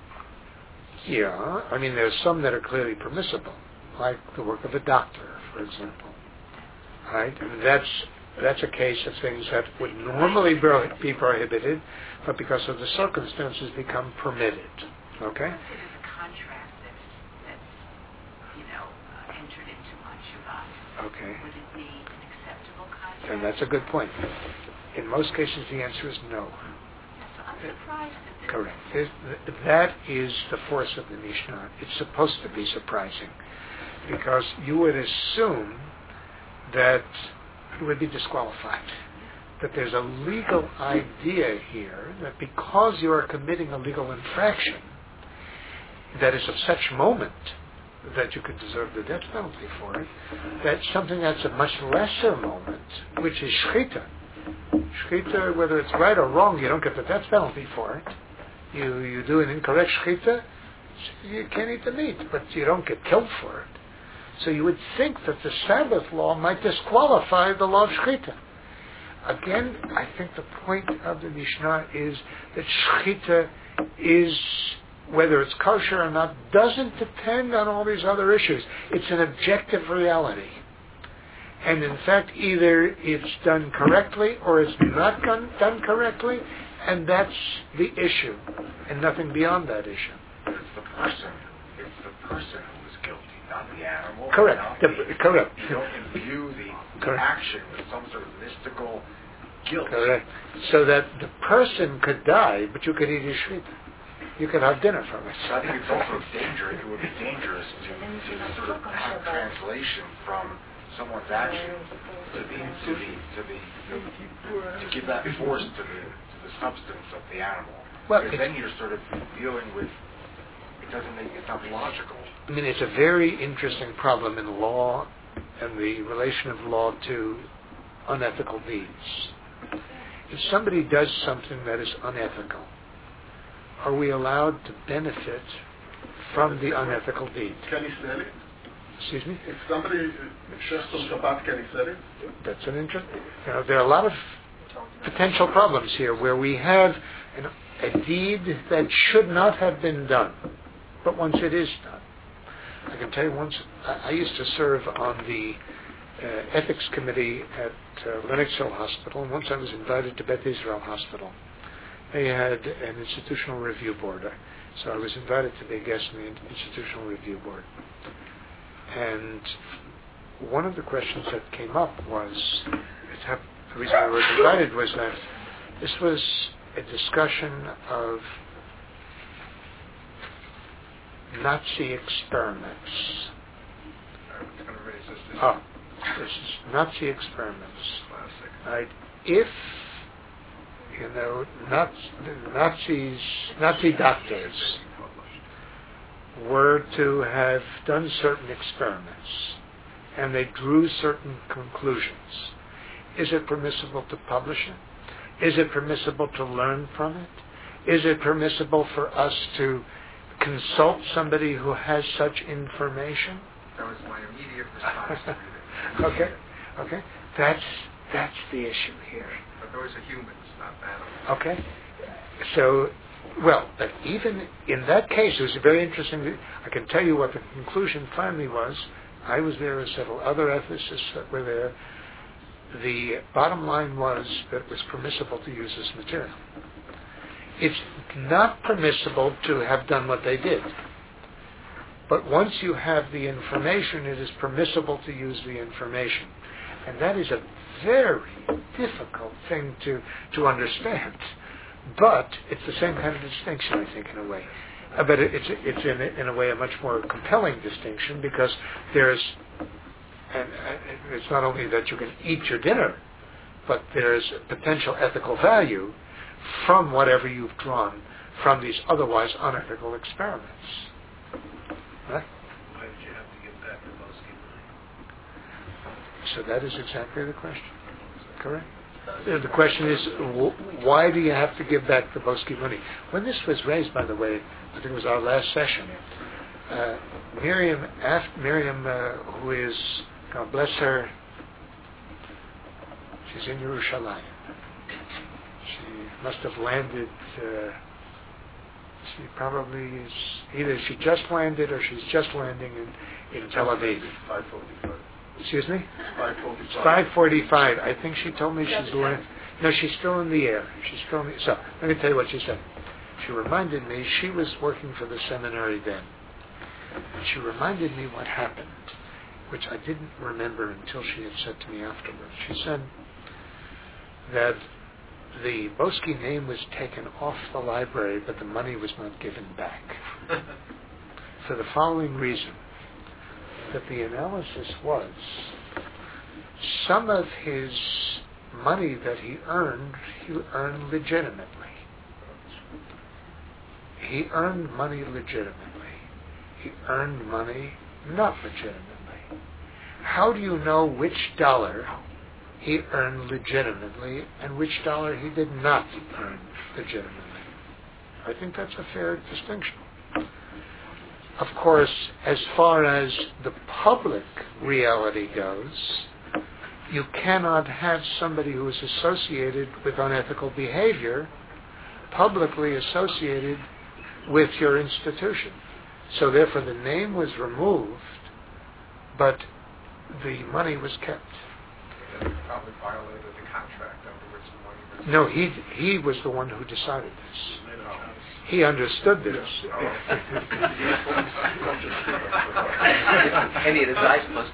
Yeah, I mean, there's some that are clearly permissible, like the work of a doctor, for example. Right? And that's a case of things that would normally be prohibited, but because of the circumstances become permitted. Okay? There's a contract that's entered into on Shabbat. Okay. Would it be an acceptable contract? And that's a good point. In most cases, the answer is no. So I'm surprised at this. Correct. That is the force of the Mishnah. It's supposed to be surprising, because you would assume that you would be disqualified. That there's a legal idea here that because you are committing a legal infraction that is of such moment that you could deserve the death penalty for it, that something that's a much lesser moment, which is shchita. Shchita, whether it's right or wrong, you don't get the death penalty for it. You do an incorrect shchita, you can't eat the meat, but you don't get killed for it. So you would think that the Sabbath law might disqualify the law of shchita. Again, I think the point of the Mishnah is that shchita is, whether it's kosher or not, doesn't depend on all these other issues. It's an objective reality. And in fact, either it's done correctly or it's not done correctly, and that's the issue, and nothing beyond that issue. But it's the person who is guilty, not the animal. Correct. Correct. You don't imbue the action with some sort of mystical guilt. Correct. So that the person could die, but you could eat his shchita. You could have dinner from it. So I think it's also dangerous. It would be dangerous to sort of have translation from someone's action to give that force to the substance of the animal. Well, because then you're sort of dealing with, it's not logical. I mean, it's a very interesting problem in law and the relation of law to unethical deeds. If somebody does something that is unethical, are we allowed to benefit from the unethical deed? Can he sell it? Excuse me? If somebody shares on Shabbat, can he sell it? That's an interesting. There are a lot of potential problems here where we have a deed that should not have been done, but once it is done. I can tell you once, I used to serve on the ethics committee at Lenox Hill Hospital, and once I was invited to Beth Israel Hospital. They had an institutional review board, so I was invited to be a guest in the institutional review board. And one of the questions that came up was, the reason we were invited was that this was a discussion of Nazi experiments. I was going to raise this. This is Nazi experiments. Classic. Right? If Nazi doctors were to have done certain experiments and they drew certain conclusions, is it permissible to publish it? Is it permissible to learn from it? Is it permissible for us to consult somebody who has such information? That was my immediate response to it. Okay. That's the issue here. But those are humans, not animals. Okay. So, well, even in that case, it was very interesting. I can tell you what the conclusion finally was. I was there and several other ethicists that were there. The bottom line was that it was permissible to use this material. It's not permissible to have done what they did. But once you have the information, it is permissible to use the information. And that is a very difficult thing to understand. But it's the same kind of distinction, I think, in a way. But it's in a way a much more compelling distinction, because there's, and it's not only that you can eat your dinner, but there's potential ethical value from whatever you've drawn from these otherwise unethical experiments. Right? Why did you have to give back the Bosky money? So that is exactly the question. Correct? The question is, why do you have to give back the Bosky money? When this was raised, by the way, I think it was our last session, Miriam, who is, God bless her, she's in Yerushalayim. She must have landed, she probably is, either she just landed or she's just landing in Tel Aviv. 5:45. Excuse me? 5:45. 5:45. I think she told me she's landing. No, she's still in the air. She's still in the, so, let me tell you what she said. She reminded me, she was working for the seminary then. And she reminded me what happened, which I didn't remember until she had said to me afterwards. She said that the Boesky name was taken off the library, but the money was not given back. For the following reason, that the analysis was some of his money that he earned legitimately. He earned money legitimately. He earned money not legitimately. How do you know which dollar he earned legitimately and which dollar he did not earn legitimately? I think that's a fair distinction. Of course, as far as the public reality goes, you cannot have somebody who is associated with unethical behavior publicly associated with your institution. So therefore the name was removed, but the money was kept. And he probably violated the contract under which the money was... No, he was the one who decided this. He understood this. And he had his eyes closed.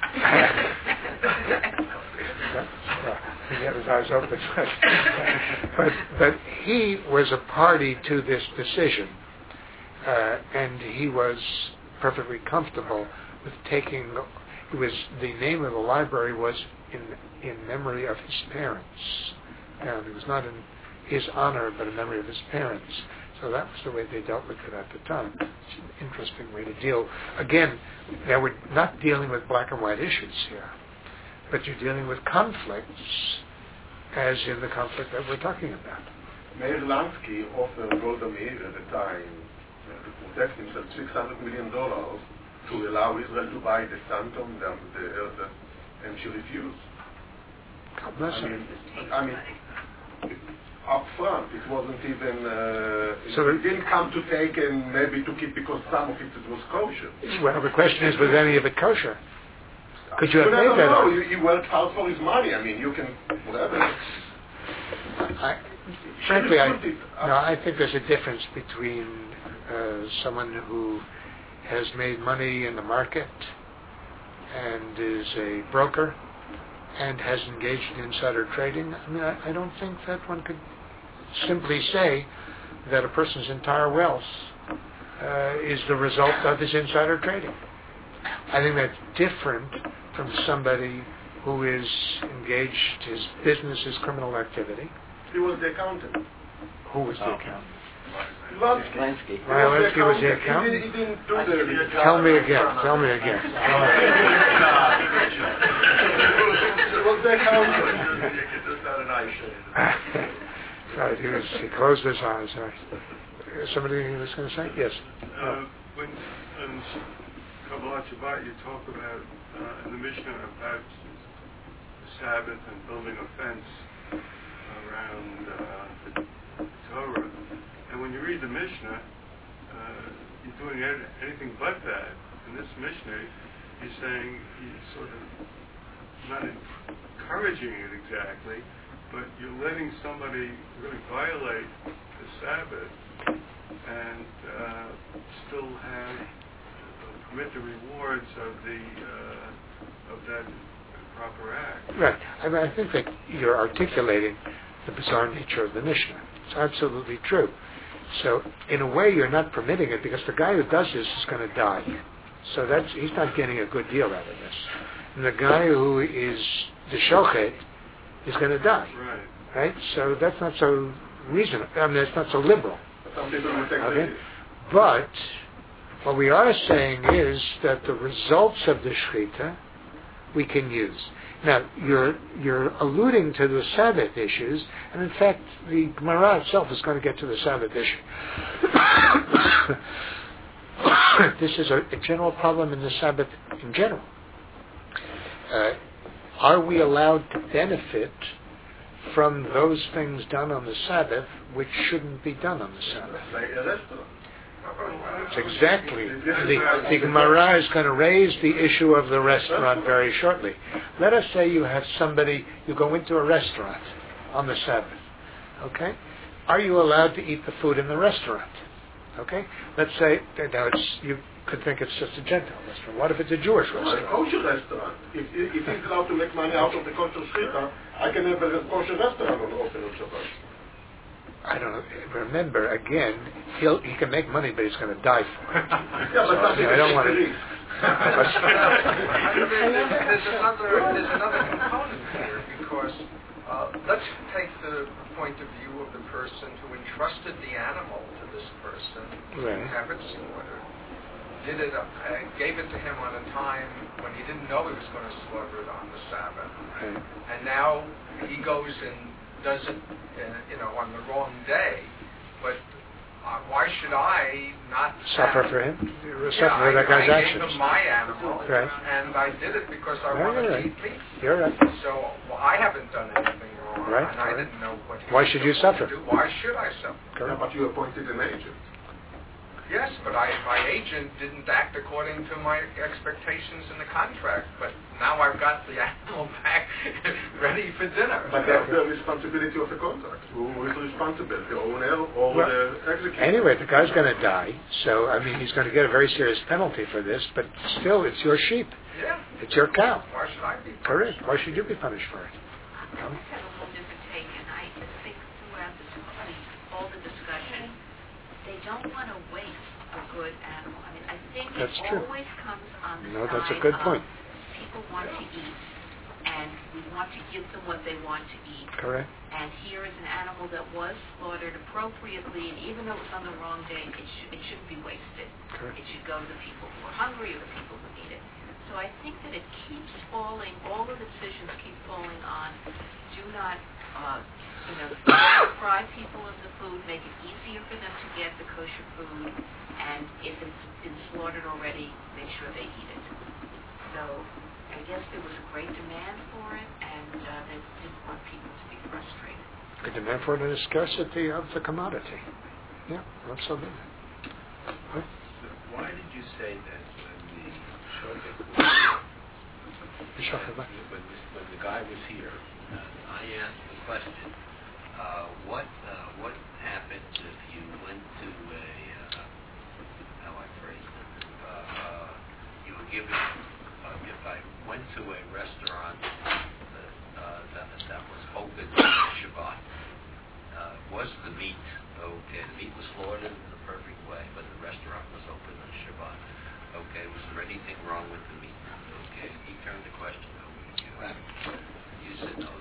He had his eyes open. But he was a party to this decision, and he was perfectly comfortable with taking. The name of the library was in memory of his parents, and it was not in his honor, but in memory of his parents. So that was the way they dealt with it at the time. It's an interesting way to deal. Again, now we're not dealing with black and white issues here, but you're dealing with conflicts, as in the conflict that we're talking about. Meir Lansky offered Golda Meir at the time to protect himself $600 million to allow Israel to buy the Santom, and she refused. God bless her. I mean, up front, it wasn't even. So it didn't come to take and maybe to keep because some of it was kosher. Well, the question is, was any of it kosher? Could you have made that? No, he worked hard for his money. I mean, you can whatever. Frankly, I think there's a difference between someone who has made money in the market and is a broker and has engaged in insider trading. I mean, I don't think that one could simply say that a person's entire wealth is the result of his insider trading. I think that's different from somebody who is engaged, his business is criminal activity. He was the accountant. Who was the accountant? Lansky. Lansky was the accountant? He didn't do the... Tell me again. Tell me again. He was the accountant. Right, he closed his eyes. Somebody was going to say? Yes. When in Kabbalah Shabbat you talk about, in the Mishnah, about the Sabbath and building a fence around the Torah. And when you read the Mishnah, you're doing anything but that. In this Mishnah, he's saying he's sort of not encouraging it exactly, but you're letting somebody really violate the Sabbath and still have permit the rewards of that proper act. Right. I mean, I think that you're articulating the bizarre nature of the Mishnah. It's absolutely true. So, in a way, you're not permitting it because the guy who does this is going to die. So he's not getting a good deal out of this. And the guy who is the shochet is going to die. Right? So that's not so reasonable. I mean, that's not so liberal. Okay? But what we are saying is that the results of the shechita we can use. Now, you're alluding to the Sabbath issues, and in fact, the Gemara itself is going to get to the Sabbath issue. This is a general problem in the Sabbath in general. Are we allowed to benefit from those things done on the Sabbath which shouldn't be done on the Sabbath? It's exactly. The Gemara is going to raise the issue of the restaurant very shortly. Let us say you have somebody, you go into a restaurant on the Sabbath. Okay? Are you allowed to eat the food in the restaurant? Okay? Let's say, now you could think it's just a Gentile restaurant. What if it's a Jewish restaurant? A kosher restaurant. If he's allowed to make money out of the kosher shechita, I can have a kosher restaurant open on Shabbat. I don't know. Remember, again, he can make money, but he's going to die for it. Yeah, but I don't want to. There's another component here, because let's take the point of view of the person who entrusted the animal to this person to have it slaughtered. Gave it to him on a time when he didn't know he was going to slaughter it on the Sabbath. Right. And now he goes and does it, on the wrong day. But why should I not suffer for him? Suffer for that guy's actions. I gave him my animal, and I did it because I wanted to eat meat. You're right. So I haven't done anything wrong, and I didn't know what he Why should you suffer? Why should I suffer? Yeah, but you appointed an agent. Yes, but my agent didn't act according to my expectations in the contract. But now I've got the animal back ready for dinner. But that's the responsibility of the contract. Who is responsible? The owner or the executor? Anyway, the guy's going to die, so, he's going to get a very serious penalty for this, but still, it's your sheep. Yeah. It's your cow. Why should I be punished? Correct. Why should you be punished for it? I have a little different take, and I think throughout all the discussion, they don't want to waste a good animal. I think that's it true. always comes on the No, side that's a good point. People want to eat, and we want to give them what they want to eat. Correct. And here is an animal that was slaughtered appropriately, and even though it was on the wrong day, it shouldn't be wasted. Correct. It should go to the people who are hungry or the people who need it. So I think that it keeps falling, all the decisions keep falling on, do not deprive people of the food, make it easier for them to get the kosher food, and if it's been slaughtered already, make sure they eat it. So I guess there was a great demand for it, and they didn't want people to be frustrated. A demand for it and a scarcity of the commodity. Yeah, absolutely. Right. Why did you say that when the guy was here, I asked the question, what happens if you went to how I phrased it, you were given, if I went to a restaurant that was open on Shabbat, was the meat okay? The meat was slaughtered in the perfect way, but the restaurant was open on Shabbat. Okay, was there anything wrong with the meat? Okay, he turned the question over to you. You said no,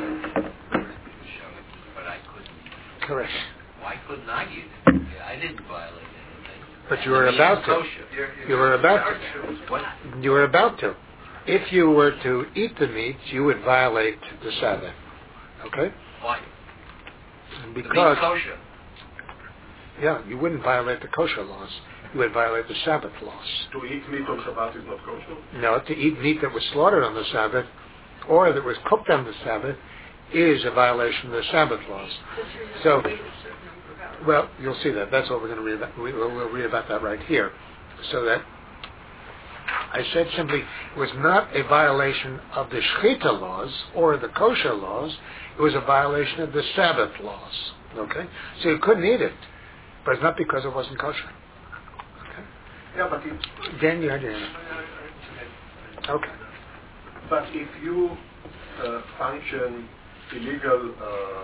but I couldn't eat it. Correct. Why couldn't I eat it? I didn't violate anything. But you were about to. You were about to. What? You were about to. If you were to eat the meat, you would violate the Sabbath. Okay? Why? Because the meat's kosher. Yeah, you wouldn't violate the kosher laws. You would violate the Sabbath laws. To eat meat on Shabbat is not kosher? No, to eat meat that was slaughtered on the Sabbath or that was cooked on the Sabbath is a violation of the Sabbath laws. So, well, you'll see that. That's what we're going to read about. We'll read about that right here. So that I said simply, it was not a violation of the Shechita laws or the kosher laws. It was a violation of the Sabbath laws. Okay? So you couldn't eat it. But it's not because it wasn't kosher. Okay? Yeah, but Dan, you had your hand. Okay. But if you function illegal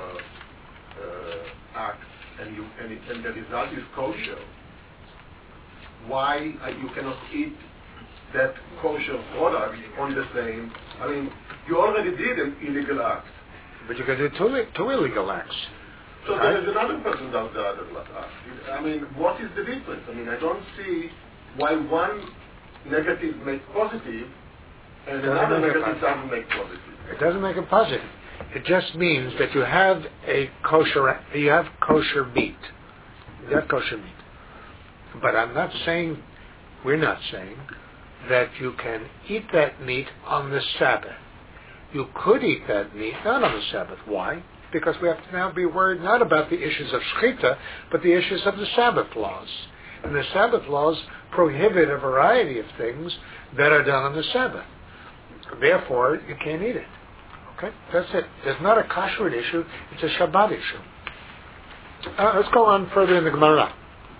act and the result is kosher, why you cannot eat that kosher product on the same? I mean, you already did an illegal act. But you can do two illegal acts. So there is another person does the other act. I mean, what is the difference? I mean, I don't see why one negative makes positive and another negative doesn't make positive. It doesn't make it positive. It just means that you have kosher meat. You have kosher meat. But we're not saying that you can eat that meat on the Sabbath. You could eat that meat not on the Sabbath. Why? Because we have to now be worried not about the issues of Shechita, but the issues of the Sabbath laws. And the Sabbath laws prohibit a variety of things that are done on the Sabbath. Therefore, you can't eat it. Okay? That's it. It's not a kashrut issue, it's a Shabbat issue. Let's go on further in the Gemara.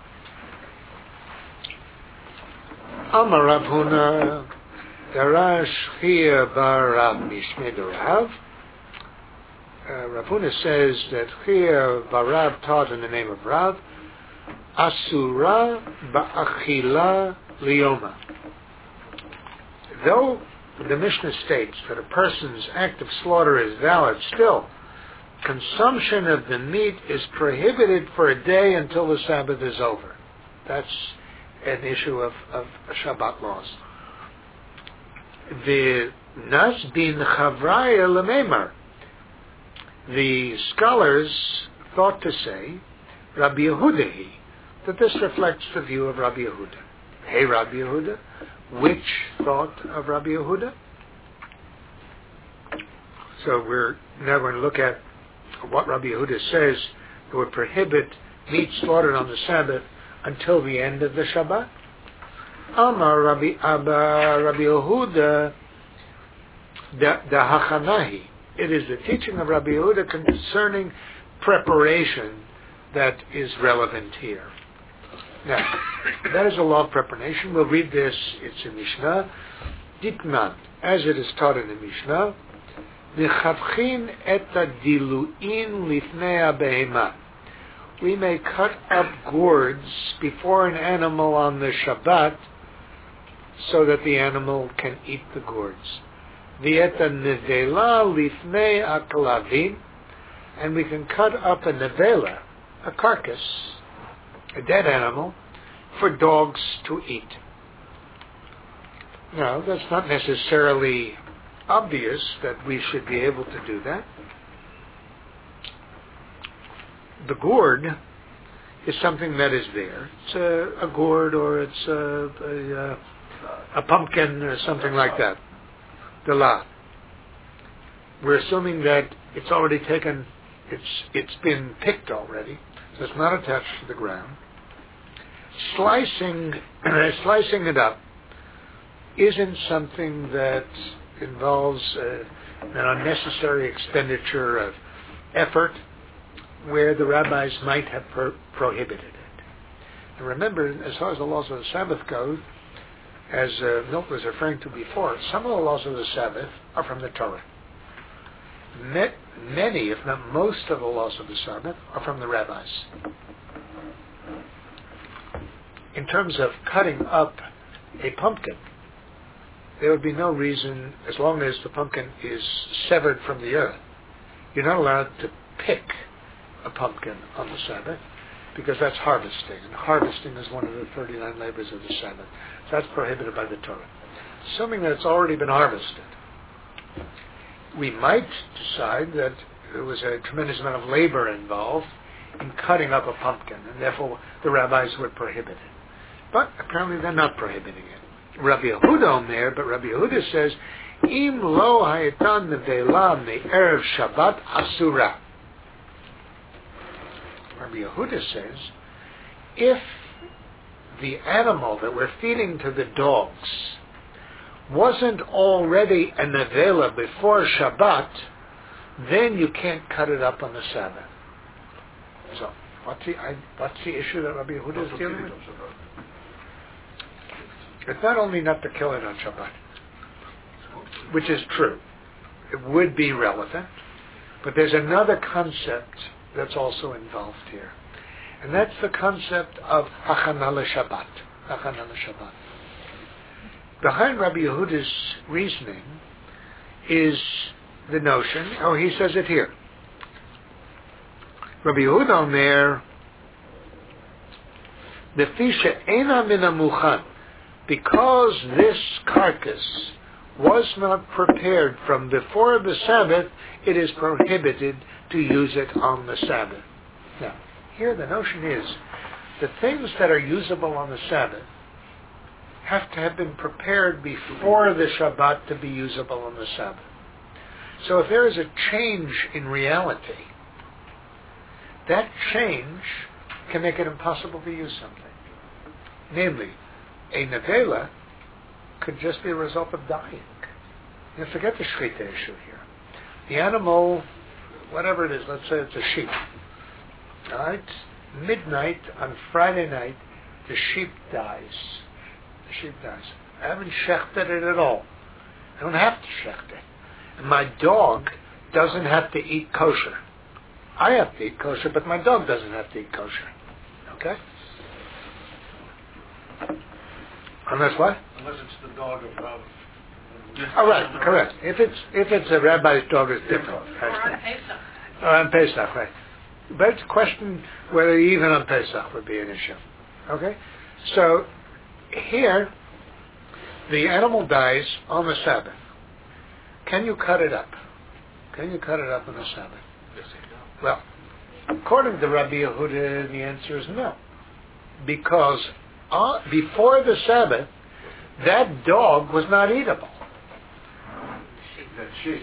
Amar Rav Huna, Darash Chia Bar Rav Mishmei Rav, Rav Huna says that here Barav taught in the name of Rav, Asura ba'achila liyoma. Though the Mishnah states that a person's act of slaughter is valid, still, consumption of the meat is prohibited for a day until the Sabbath is over. That's an issue of Shabbat laws. The Nas bin Chavraya Lememar. The scholars thought to say, Rabbi Yehuda, that this reflects the view of Rabbi Yehuda. Hey, Rabbi Yehuda, which thought of Rabbi Yehuda? So we're now going to look at what Rabbi Yehuda says that would prohibit meat slaughtered on the Sabbath until the end of the Shabbat. Amar Rabbi Yehuda the Hachanahi. It is the teaching of Rabbi Yehuda concerning preparation that is relevant here. Now, that is a law of preparation. We'll read this. It's in Mishnah. Ditnan, as it is taught in the Mishnah, V'chavchin et dilu'in lifnei behema. We may cut up gourds before an animal on the Shabbat so that the animal can eat the gourds. V'eta nevela lifnei aklavim, and we can cut up a nevela, a carcass, a dead animal, for dogs to eat. Now, that's not necessarily obvious that we should be able to do that. The gourd is something that is there. It's a gourd, or it's a pumpkin, or something like that. The la. We're assuming that it's already taken, it's been picked already, so it's not attached to the ground. Slicing it up isn't something that involves an unnecessary expenditure of effort where the rabbis might have prohibited it. And remember, as far as the laws of the Sabbath go, as Milt was referring to before, some of the laws of the Sabbath are from the Torah. Many, if not most, of the laws of the Sabbath are from the rabbis. In terms of cutting up a pumpkin, there would be no reason, as long as the pumpkin is severed from the earth, you're not allowed to pick a pumpkin on the Sabbath, because that's harvesting, and harvesting is one of the 39 labors of the Sabbath. So that's prohibited by the Torah. Assuming that it's already been harvested, we might decide that there was a tremendous amount of labor involved in cutting up a pumpkin, and therefore the rabbis would prohibit it. But apparently they're not prohibiting it. Rabbi Yehuda there, but Rabbi Yehuda says, Im lo hayetan nevela me'erev Shabbat asura. Rabbi Yehuda says, if the animal that we're feeding to the dogs wasn't already a nevela before Shabbat, then you can't cut it up on the Sabbath. So, what's the issue that Rabbi Yehuda is dealing with? It's not only not to kill it on Shabbat, which is true. It would be relevant, but there's another concept that's also involved here. And that's the concept of Hachana l'Shabbat. Hachana l'Shabbat. Behind Rabbi Yehuda's reasoning is the notion, he says it here. Rabbi Yehuda Omer, the fisha ena min hamuchan, because this carcass was not prepared from before the Sabbath, it is prohibited to use it on the Sabbath. Now, here the notion is, the things that are usable on the Sabbath have to have been prepared before the Shabbat to be usable on the Sabbath. So if there is a change in reality, that change can make it impossible to use something. Namely, a nevela could just be a result of dying. You forget the shechita issue here. The animal, whatever it is, let's say it's a sheep. All right? Midnight on Friday night, the sheep dies. The sheep dies. I haven't shechted it at all. I don't have to shecht it. And my dog doesn't have to eat kosher. I have to eat kosher, but my dog doesn't have to eat kosher. Okay? Unless what? Unless it's the dog of Oh, right, correct. If it's a rabbi's dog, it's different. Or on Pesach. Or on Pesach, right. But it's a question whether even on Pesach would be an issue. Okay? So, here, the animal dies on the Sabbath. Can you cut it up? Can you cut it up on the Sabbath? Well, according to Rabbi Yehuda, the answer is no. Because before the Sabbath, that dog was not eatable. That sheep.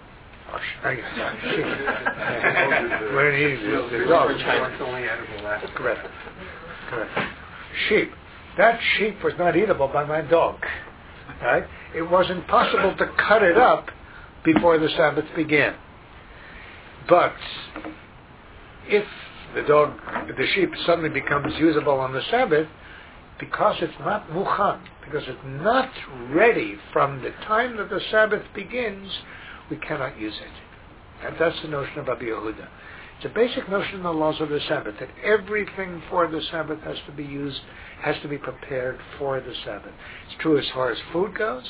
We're eating the dog. Correct. Sheep. That sheep was not eatable by my dog. Right? It wasn't possible to cut it up before the Sabbath began. But if the sheep suddenly becomes usable on the Sabbath, because it's not muchan, because it's not ready from the time that the Sabbath begins, we cannot use it. And that's the notion of Rabbi Yehuda. It's a basic notion in the laws of the Sabbath, that everything for the Sabbath has to be used, has to be prepared for the Sabbath. It's true as far as food goes,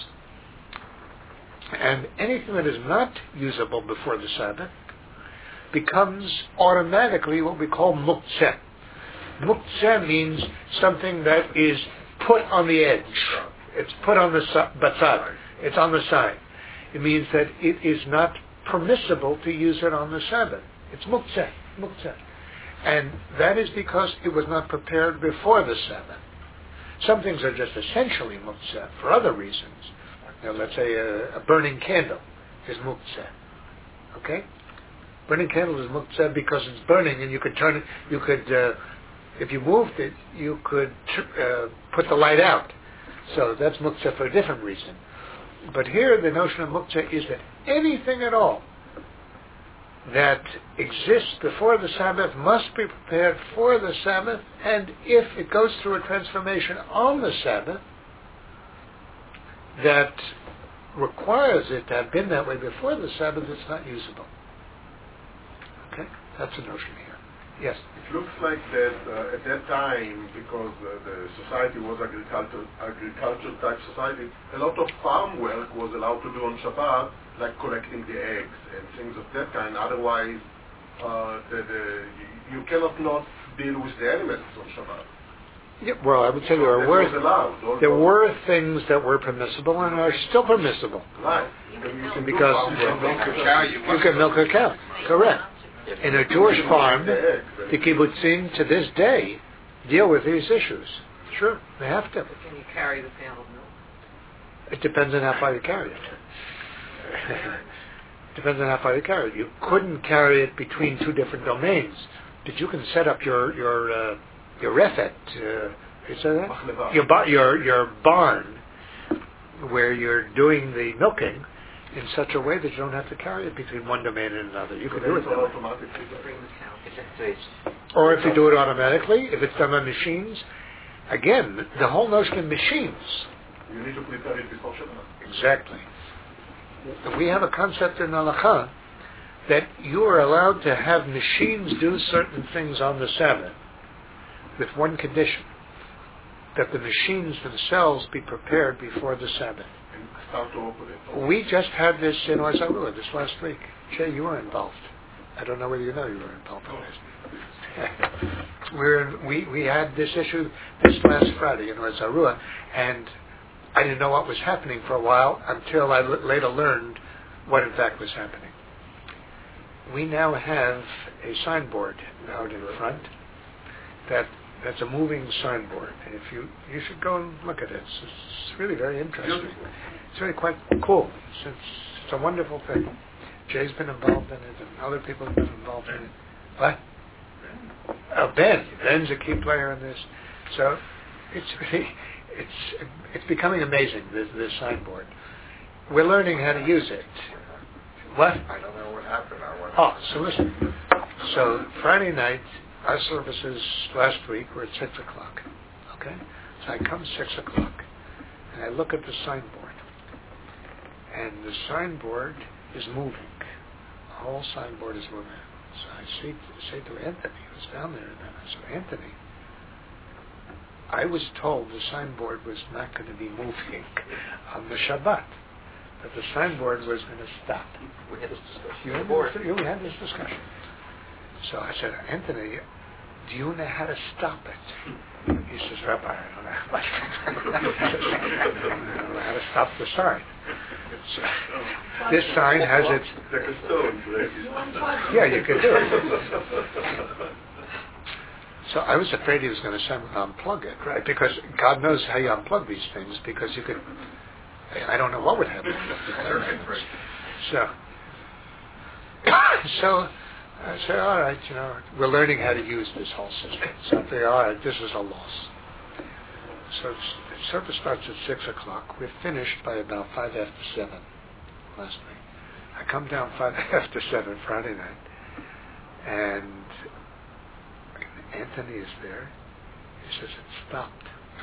and anything that is not usable before the Sabbath becomes automatically what we call muktzeh. Muktzeh means something that is put on the edge. It's put on the batzad. It's on the side. It means that it is not permissible to use it on the Sabbath. It's muktzeh. And that is because it was not prepared before the Sabbath. Some things are just essentially muktzeh for other reasons. Let's say a burning candle is muktzeh. Okay? Burning candle is muktzeh because it's burning, and you could turn it, if you moved it, you could put the light out. So that's muktzeh for a different reason. But here the notion of muktzeh is that anything at all that exists before the Sabbath must be prepared for the Sabbath, and if it goes through a transformation on the Sabbath that requires it to have been that way before the Sabbath, it's not usable. Okay? That's the notion here. Yes? It looks like that at that time, because the society was agricultural type society, a lot of farm work was allowed to do on Shabbat, like collecting the eggs and things of that kind. Otherwise, you cannot not deal with the animals on Shabbat. Yeah, well, I would say there were things that were permissible and are still permissible. Right. Because you can milk a cow. Correct. In a Jewish farm, the kibbutzim to this day deal with these issues. Sure, they have to. Can you carry the pail of milk? It depends on how far you carry it. Depends on how far you carry it. You couldn't carry it between two different domains, but you can set up your refet, your barn, where you're doing the milking in such a way that you don't have to carry it between one domain and another. You can do it that way. Or if you do it automatically, if it's done on machines, again, the whole notion of machines. You need to prepare it before Shabbat. Exactly. We have a concept in Halakha that you are allowed to have machines do certain things on the Sabbath with one condition, that the machines themselves be prepared before the Sabbath. Start to open it. We just had this in Ohr Zarua this last week. Jay, you were involved. I don't know whether you know you were involved in this. We had this issue this last Friday in Ohr Zarua, and I didn't know what was happening for a while until I later learned what in fact was happening. We now have a signboard out in front that's a moving signboard. And if you should go and look at it. It's really very interesting. It's really quite cool. It's a wonderful thing. Jay's been involved in it, and other people have been involved in it. What? Ben's a key player in this. So it's becoming amazing, this signboard. We're learning how to use it. What? I don't know what happened. So listen. So Friday night, our services last week were at 6 o'clock. Okay? So I come 6 o'clock, and I look at the signboard. And the signboard is moving. whole signboard is moving. So I say to Anthony, who was down there, and I said, Anthony, I was told the signboard was not going to be moving on the Shabbat, that the signboard was going to stop. We had this discussion. You had this discussion. So I said, Anthony, do you know how to stop it? He says, Rabbi, I don't know how to stop the sign. So, this sign has its... Like a stone. Yeah, you could do it. So I was afraid he was going to unplug it, right? Because God knows how you unplug these things, because you could... I don't know what would happen. So I said, all right, we're learning how to use this whole system. So I figured, all right, this is a loss. So service starts at 6 o'clock. We're finished by about 5 after 7 last night. I come down 5 after 7 Friday night, and Anthony is there. He says, it stopped.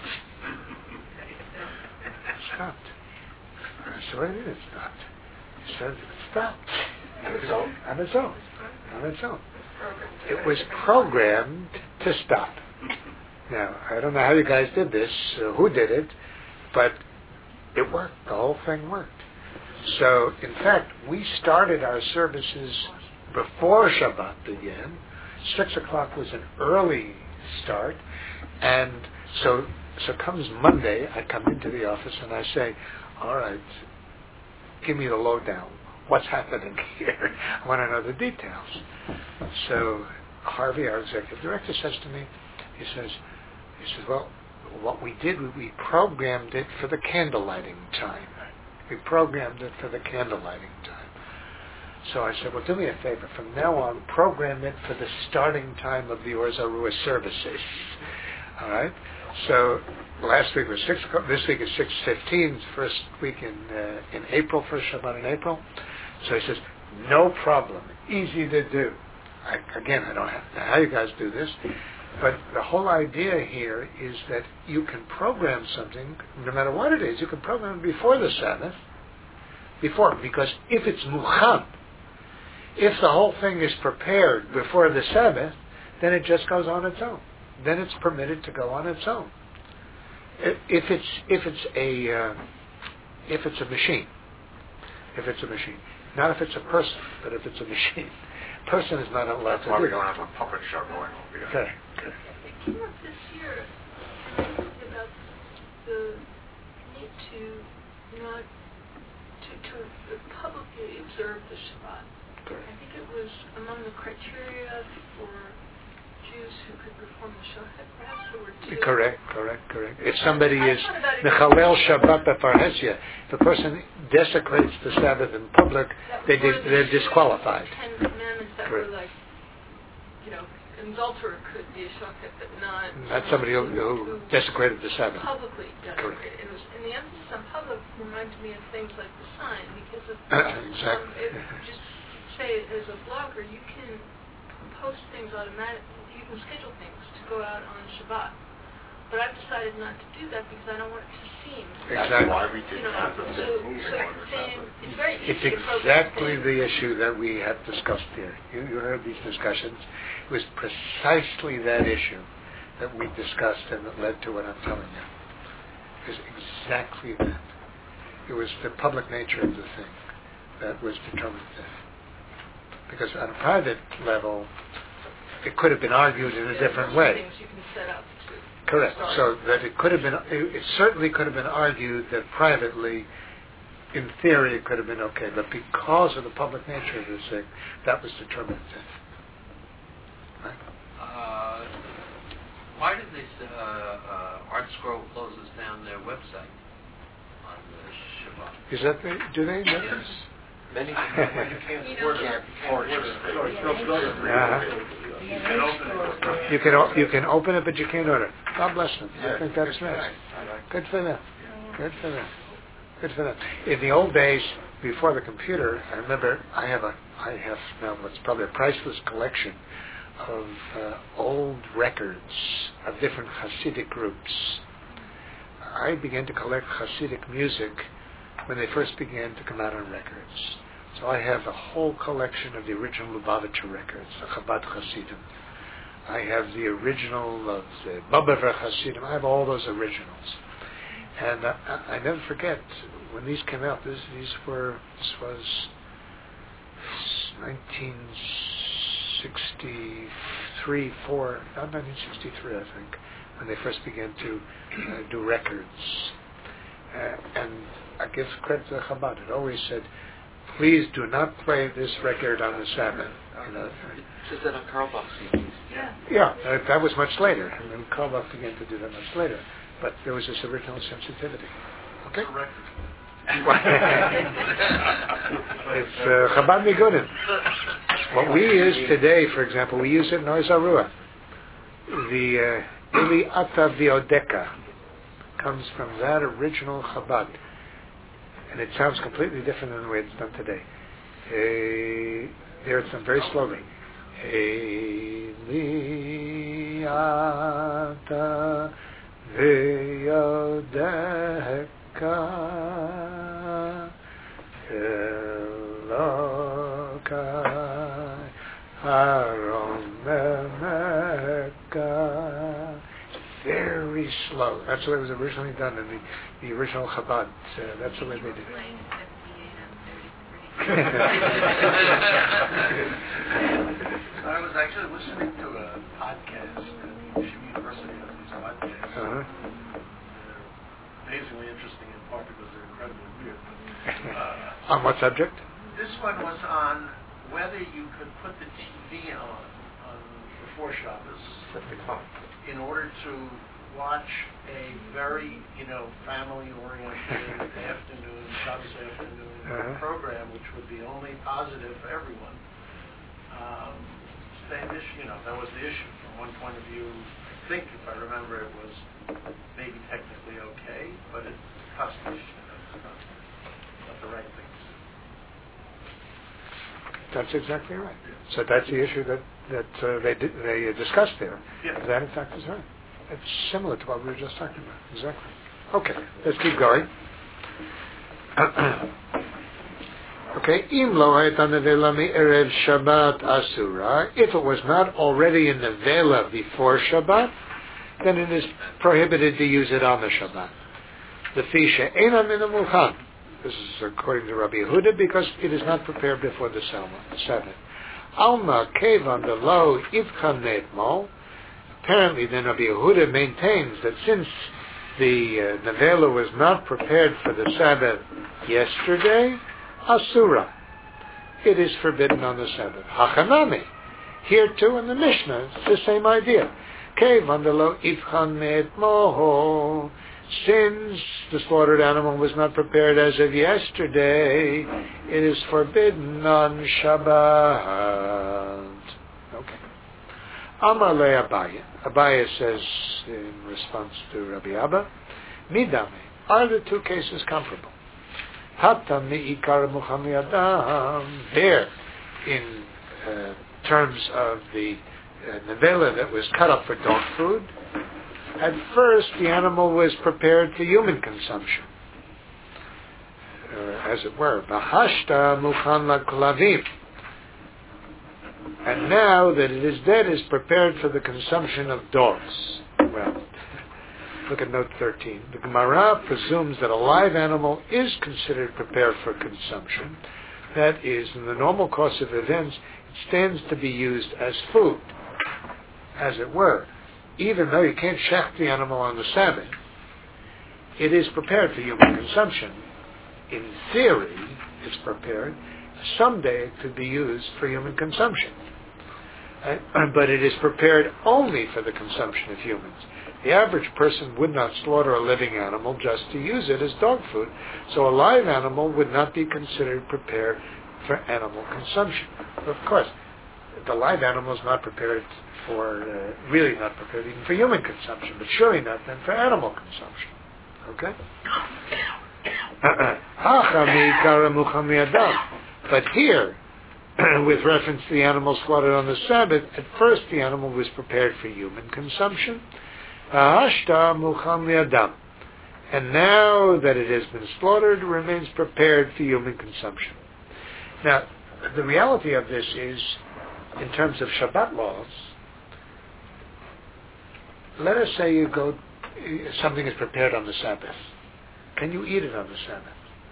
It stopped. I said, what do you mean it stopped? He said, it stopped. On its own. It was programmed to stop. Now, I don't know how you guys did this, who did it, but it worked. The whole thing worked. So, in fact, we started our services before Shabbat began. 6 o'clock was an early start, and so comes Monday, I come into the office and I say, all right, give me the lowdown. What's happening here? I want to know the details. So Harvey, our executive director, says to me, he says, well, what we did, we programmed it for the candle lighting time. So I said, well, do me a favor. From now on, program it for the starting time of the Or Zarua services. All right? So last week was 6 o'clock. This week is 6:15. First week in April, first Shabbat in April. So he says, no problem. Easy to do. I don't know how you guys do this, but the whole idea here is that you can program something, no matter what it is, you can program it before the Sabbath, because if it's mucham, if the whole thing is prepared before the Sabbath, then it just goes on its own. Then it's permitted to go on its own. If it's a machine, not if it's a person, but if it's a machine. Person is not allowed to do that. That's why we don't have a puppet show going on. Okay. It came up this year about the need to not to publicly observe the Shabbat. Correct. I think it was among the criteria for Jews who could perform the Shohet. Perhaps there were two. Correct. If somebody is Mechalel Shabbat B'Parhesia, if a person desecrates the Sabbath in public, they're disqualified. 10 Commandments that were like, an adulterer could be a Shohet, but not somebody who desecrated the Sabbath. Publicly desecrated. And the emphasis on public reminded me of things like the sign, because of exactly. Just say as a blogger, you can post things automatically. You can schedule things to go out on Shabbat. But I've decided not to do that because I don't want it to seem. Exactly. That's why we did that. It's very easy. It's exactly the issue that we have discussed here. You heard these discussions. It was precisely that issue that we discussed and that led to what I'm telling you. It was exactly that. It was the public nature of the thing that was determinative. Because on a private level, it could have been argued in a different way. Things you can set up to correct. So that it certainly could have been argued that privately, in theory, it could have been okay. But because of the public nature of this thing, that was determinative. Right? Why did this Art Scroll closes down their website on the Shabbat? Is that do they? Yes. Many You can open it, but you can't order. God bless them. I think that's nice. Good for them. In the old days, before the computer, I remember I have now what's probably a priceless collection of old records of different Hasidic groups. I began to collect Hasidic music when they first began to come out on records. So I have a whole collection of the original Lubavitcher records, the Chabad Hasidim. I have the original of the Babaver Hasidim. I have all those originals. And I never forget, when these came out, this was 1963, 1963, I think, when they first began to do records. And I give credit to the Chabad. It always said, please do not play this record on the Sabbath. Is that on Karl Bach's CDs? Yeah, that was much later. And then Karl Bach began to do that much later. But there was this original sensitivity. Okay? It's Chabad Migudim. What we use today, for example, we use it in Oz Arua. The Eli Ata Viodeka comes from that original Chabad. And it sounds completely different than the way it's done today. There it's done very slowly. Eli Ata Viodeka Elokai Haromemeka. Very slow. That's the way it was originally done in the original Chabad. That's the way they did it. I was actually listening to a podcast at Yeshiva University of these podcasts. Amazingly interesting in part because they're incredibly weird. On what subject? This one was on whether you could put the TV on before Shabbos in order to watch a very, family-oriented afternoon, Shabbos afternoon program, which would be only positive for everyone. Same issue, that was the issue. From one point of view, I think, if I remember, it was maybe technically okay, but it's customary. That's not the right thing to do. That's exactly right. So that's the issue that they discussed there. Yeah. That, in fact, is right. It's similar to what we were just talking about. Exactly. Okay, let's keep going. Okay, erev Shabbat asura. If it was not already in the vela before Shabbat, then it is prohibited to use it on the Shabbat. The fisha ena min mulchan. This is according to Rabbi Yehuda because it is not prepared before the Sabbath. Alma kevan delo ivchan netmol. Apparently, then Rabbi Yehuda maintains that since the nevela was not prepared for the Sabbath yesterday, asura, it is forbidden on the Sabbath. Hachanami, here too in the Mishnah, it's the same idea. Kevan delo ivchan netmol. Since the slaughtered animal was not prepared as of yesterday, it is forbidden on Shabbat. Okay. Amar le Abaye. Abaye says in response to Rabbi Abba, Midame, are the two cases comparable? Hatta mi'ikar muchami adam. There, in terms of the nevela that was cut up for dog food, at first, the animal was prepared for human consumption, as it were. Bahashta mukhan laklavim. And now that it is dead, is prepared for the consumption of dogs. Well, look at note 13. The Gemara presumes that a live animal is considered prepared for consumption. That is, in the normal course of events, it stands to be used as food, as it were. Even though you can't shecht the animal on the Sabbath, it is prepared for human consumption. In theory, it's prepared. Someday it could be used for human consumption. But it is prepared only for the consumption of humans. The average person would not slaughter a living animal just to use it as dog food. So a live animal would not be considered prepared for animal consumption. But of course, the live animal is not prepared really not prepared even for human consumption, but surely not then for animal consumption. Okay? But here, with reference to the animal slaughtered on the Sabbath, at first the animal was prepared for human consumption. And now that it has been slaughtered, it remains prepared for human consumption. Now, the reality of this is, in terms of Shabbat laws, let us say something is prepared on the Sabbath. Can you eat it on the Sabbath?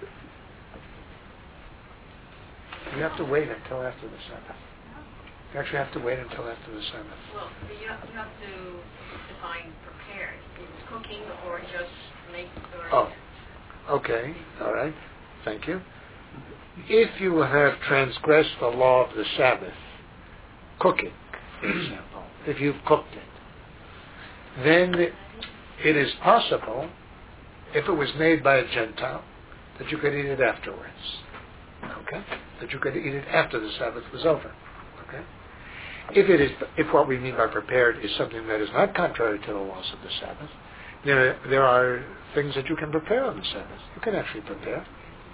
You have to wait until after the Sabbath. You actually have to wait until after the Sabbath. Well, you have to define prepared. It's cooking or just make. Okay. All right. Thank you. If you have transgressed the law of the Sabbath, cooking, for example, if you've cooked it, then it is possible, if it was made by a Gentile, that you could eat it afterwards. Okay? That you could eat it after the Sabbath was over. Okay? If what we mean by prepared is something that is not contrary to the laws of the Sabbath, there are things that you can prepare on the Sabbath. You can actually prepare.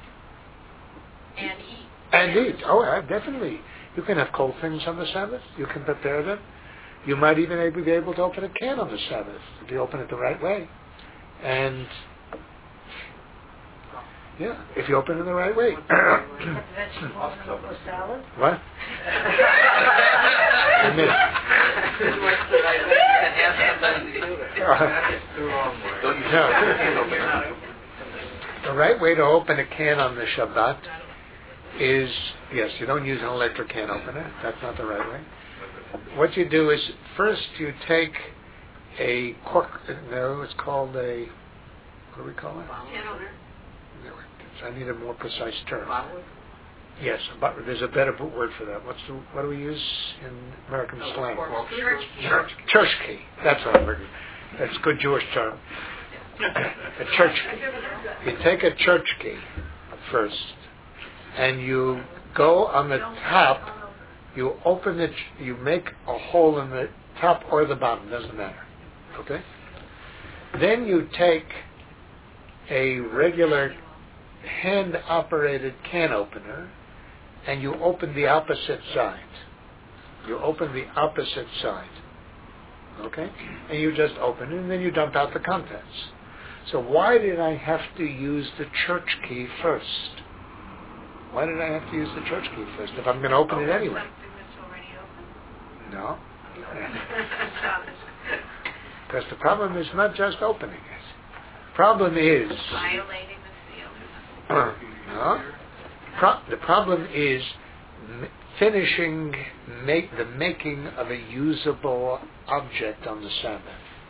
And eat. Oh, definitely. You can have cold things on the Sabbath. You can prepare them. You might even be able to open a can on the Sabbath if you open it the right way. And if you open it the right way. Vegetables for salad? What? The right way to open a can on the Shabbat is, yes, you don't use an electric can opener. That's not the right way. What you do is, first you take a cork, it's called a, what do we call it? Can opener. I need a more precise term. Yes, but there's a better word for that. What do we use in American slang? Church key. That's what I'm looking. That's a good Jewish term. A church key. You take a church key first, and you go on the top. You open it. You make a hole in the top or the bottom. Doesn't matter. Okay. Then you take a regular hand-operated can opener, and you open the opposite side. You open the opposite side. Okay? And you just open it, and then you dump out the contents. So why did I have to use the church key first? Why did I have to use the church key first if I'm going to open it anyway? No. Because the problem is not just opening it. Problem is... violating the seal. No. The problem is finishing the making of a usable object on the Sabbath.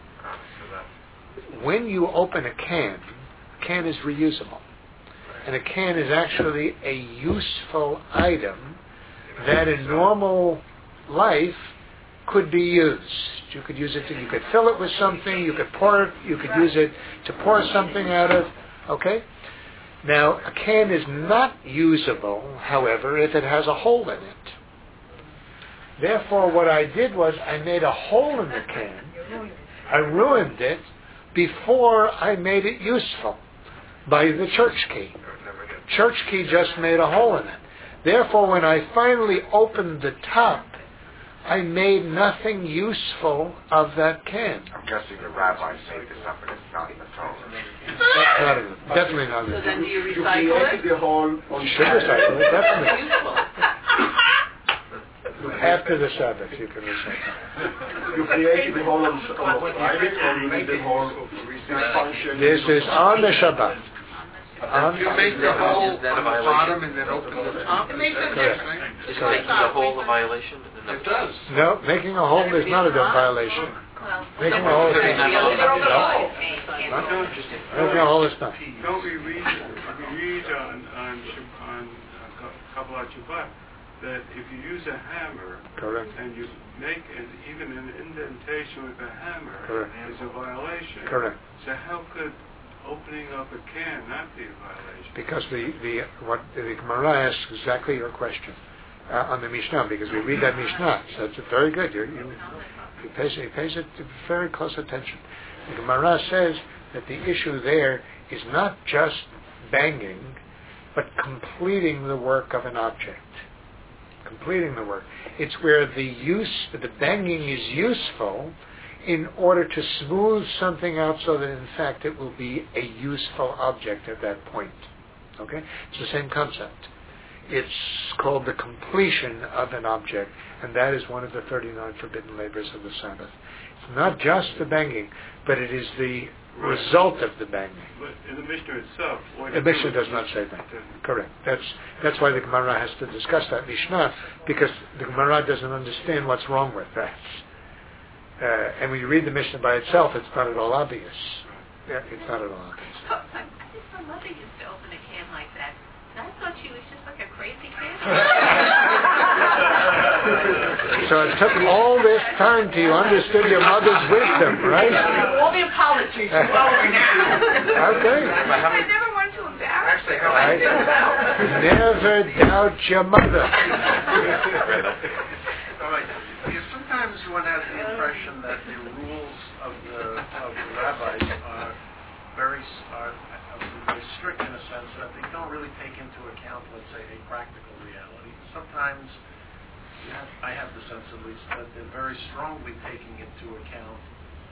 When you open a can is reusable. And a can is actually a useful item that in normal life could be used. You could use it you could fill it with something, you could pour it, you could use it to pour something out of. Okay? Now, a can is not usable, however, if it has a hole in it. Therefore, what I did was I made a hole in the can. I ruined it before I made it useful by the church key. Church key just made a hole in it. Therefore, when I finally opened the top, I made nothing useful of that can. I'm guessing the rabbi made this up and it's not in the Torah. That's not in it. Definitely not in it. So then do you recycle it? You should recycle it, definitely. Useful. After the Sabbath, you can recycle. You created the hole on Friday, or you made the hole function? This is on the Shabbat. You make the hole on the bottom and then open the top. It makes a Correct. difference. Is making a hole a violation? It does. No, making a hole is not a violation. Making a hole is not. Making a hole is not. Don't we read on Kabbalat Shabbat that if you use a hammer Correct. and you make even an indentation with a hammer, Correct. is a violation. Correct. So how could opening up a can not be a violation? Because what the Gemara asks exactly your question on the Mishnah, because we read that Mishnah, so it's very good. He pays it very close attention. The Gemara says that the issue there is not just banging, but completing the work of an object. Completing the work. It's where the banging is useful in order to smooth something out so that in fact it will be a useful object at that point. Okay? It's the same concept. It's called the completion of an object, and that is one of the 39 forbidden labors of the Sabbath. It's not just the banging, but it is the result of the banging. But in the Mishnah itself... The Mishnah does not say that. Correct. That's why the Gemara has to discuss that Mishnah, because the Gemara doesn't understand what's wrong with that. And when you read the Mishnah by itself, it's not at all obvious. Yeah, it's not at all obvious. I think my mother used to open a can like that. And I thought she was just like a crazy can. So it took all this time till you understood your mother's wisdom, right? All the apologies are over now. Okay. I never wanted to embarrass her. Never doubt your mother. All right. Sometimes one has the impression that the rules of the rabbis are very strict in a sense that they don't really take into account, let's say, a practical reality. Sometimes I have the sense, at least, that they're very strongly taking into account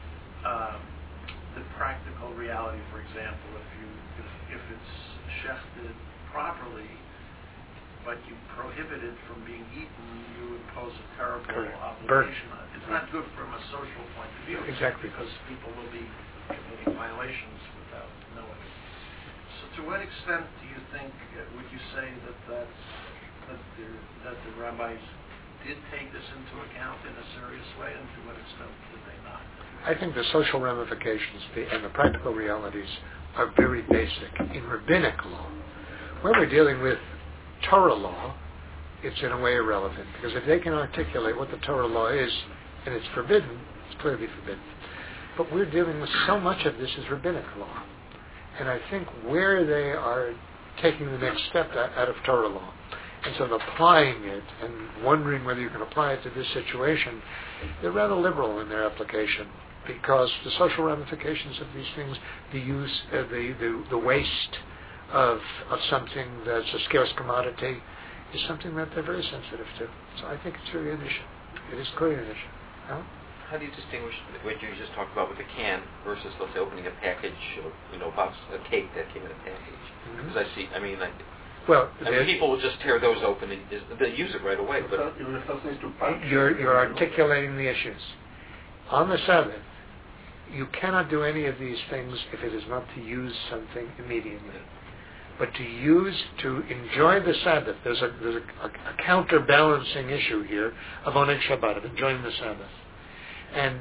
the practical reality. For example, if it's shechted properly, but you prohibit it from being eaten, you impose a terrible obligation on it. It's not good from a social point of view. Exactly. Because people will be committing violations without knowing it. So to what extent do you think, would you say that the rabbis did take this into account in a serious way, and to what extent did they not? I think the social ramifications and the practical realities are very basic in rabbinic law. When we're dealing with Torah law, it's in a way irrelevant, because if they can articulate what the Torah law is, and it's forbidden, it's clearly forbidden. But we're dealing with so much of this is rabbinic law. And I think where they are taking the next step out of Torah law, and sort of applying it and wondering whether you can apply it to this situation, they're rather liberal in their application, because the social ramifications of these things, the use, the waste of something that's a scarce commodity, is something that they're very sensitive to. So I think it's really an issue. It is clearly an issue. No? How do you distinguish what you just talked about with a can versus, let's say, opening a package or, a cake that came in a package? Because people will just tear those open and they use it right away. But you're articulating the issues. On the Sabbath, you cannot do any of these things if it is not to use something immediately. But to enjoy the Sabbath, there's a counterbalancing issue here of oneg Shabbat, of enjoying the Sabbath. And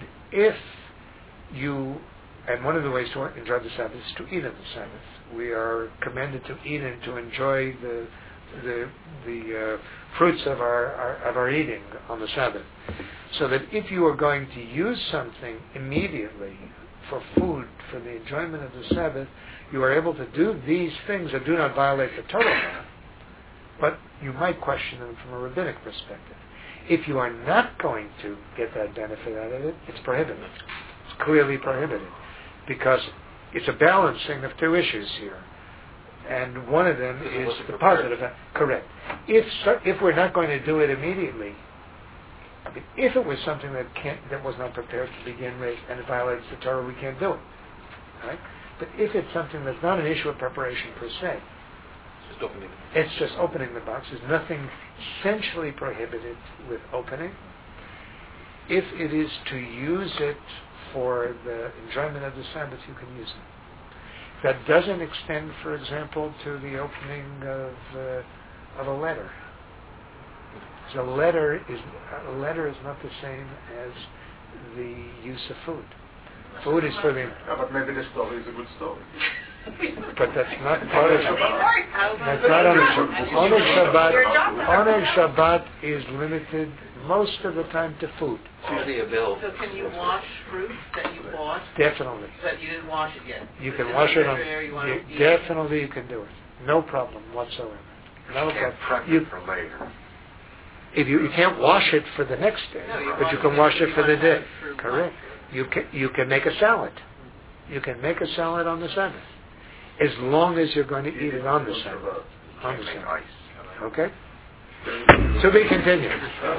one of the ways to enjoy the Sabbath is to eat on the Sabbath. We are commanded to eat and to enjoy the fruits of our eating on the Sabbath. So that if you are going to use something immediately for food, for the enjoyment of the Sabbath, you are able to do these things that do not violate the Torah law, but you might question them from a rabbinic perspective. If you are not going to get that benefit out of it, it's prohibited. It's clearly prohibited, because it's a balancing of two issues here. And one of them is the positive. Correct. If we're not going to do it immediately, if it was something that was not prepared to begin with and it violates the Torah, we can't do it. Right? But if it's something that's not an issue of preparation per se, it's just opening the box. There's nothing essentially prohibited with opening. If it is to use it for the enjoyment of the Sabbath, you can use it. That doesn't extend, for example, to the opening of a letter. So a letter is not the same as the use of food. Food is for the... Yeah, but maybe the story is a good story. But that's not part of Shabbat. That's not on Shabbat. Oneg Shabbat is limited most of the time to food. Usually available. So can you wash fruit that you bought? Definitely. But you didn't wash it yet. You can wash it on... Definitely you can do it. No problem whatsoever. No problem. For later. If you can't wash it for the next day, but you can wash it for the day. Correct. You can make a salad. You can make a salad on the Sabbath, as long as you're going to eat it on the Sabbath. On the Sabbath. Okay? To be continued.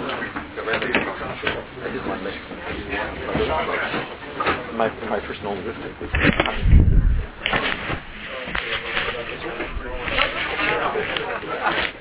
My first known list.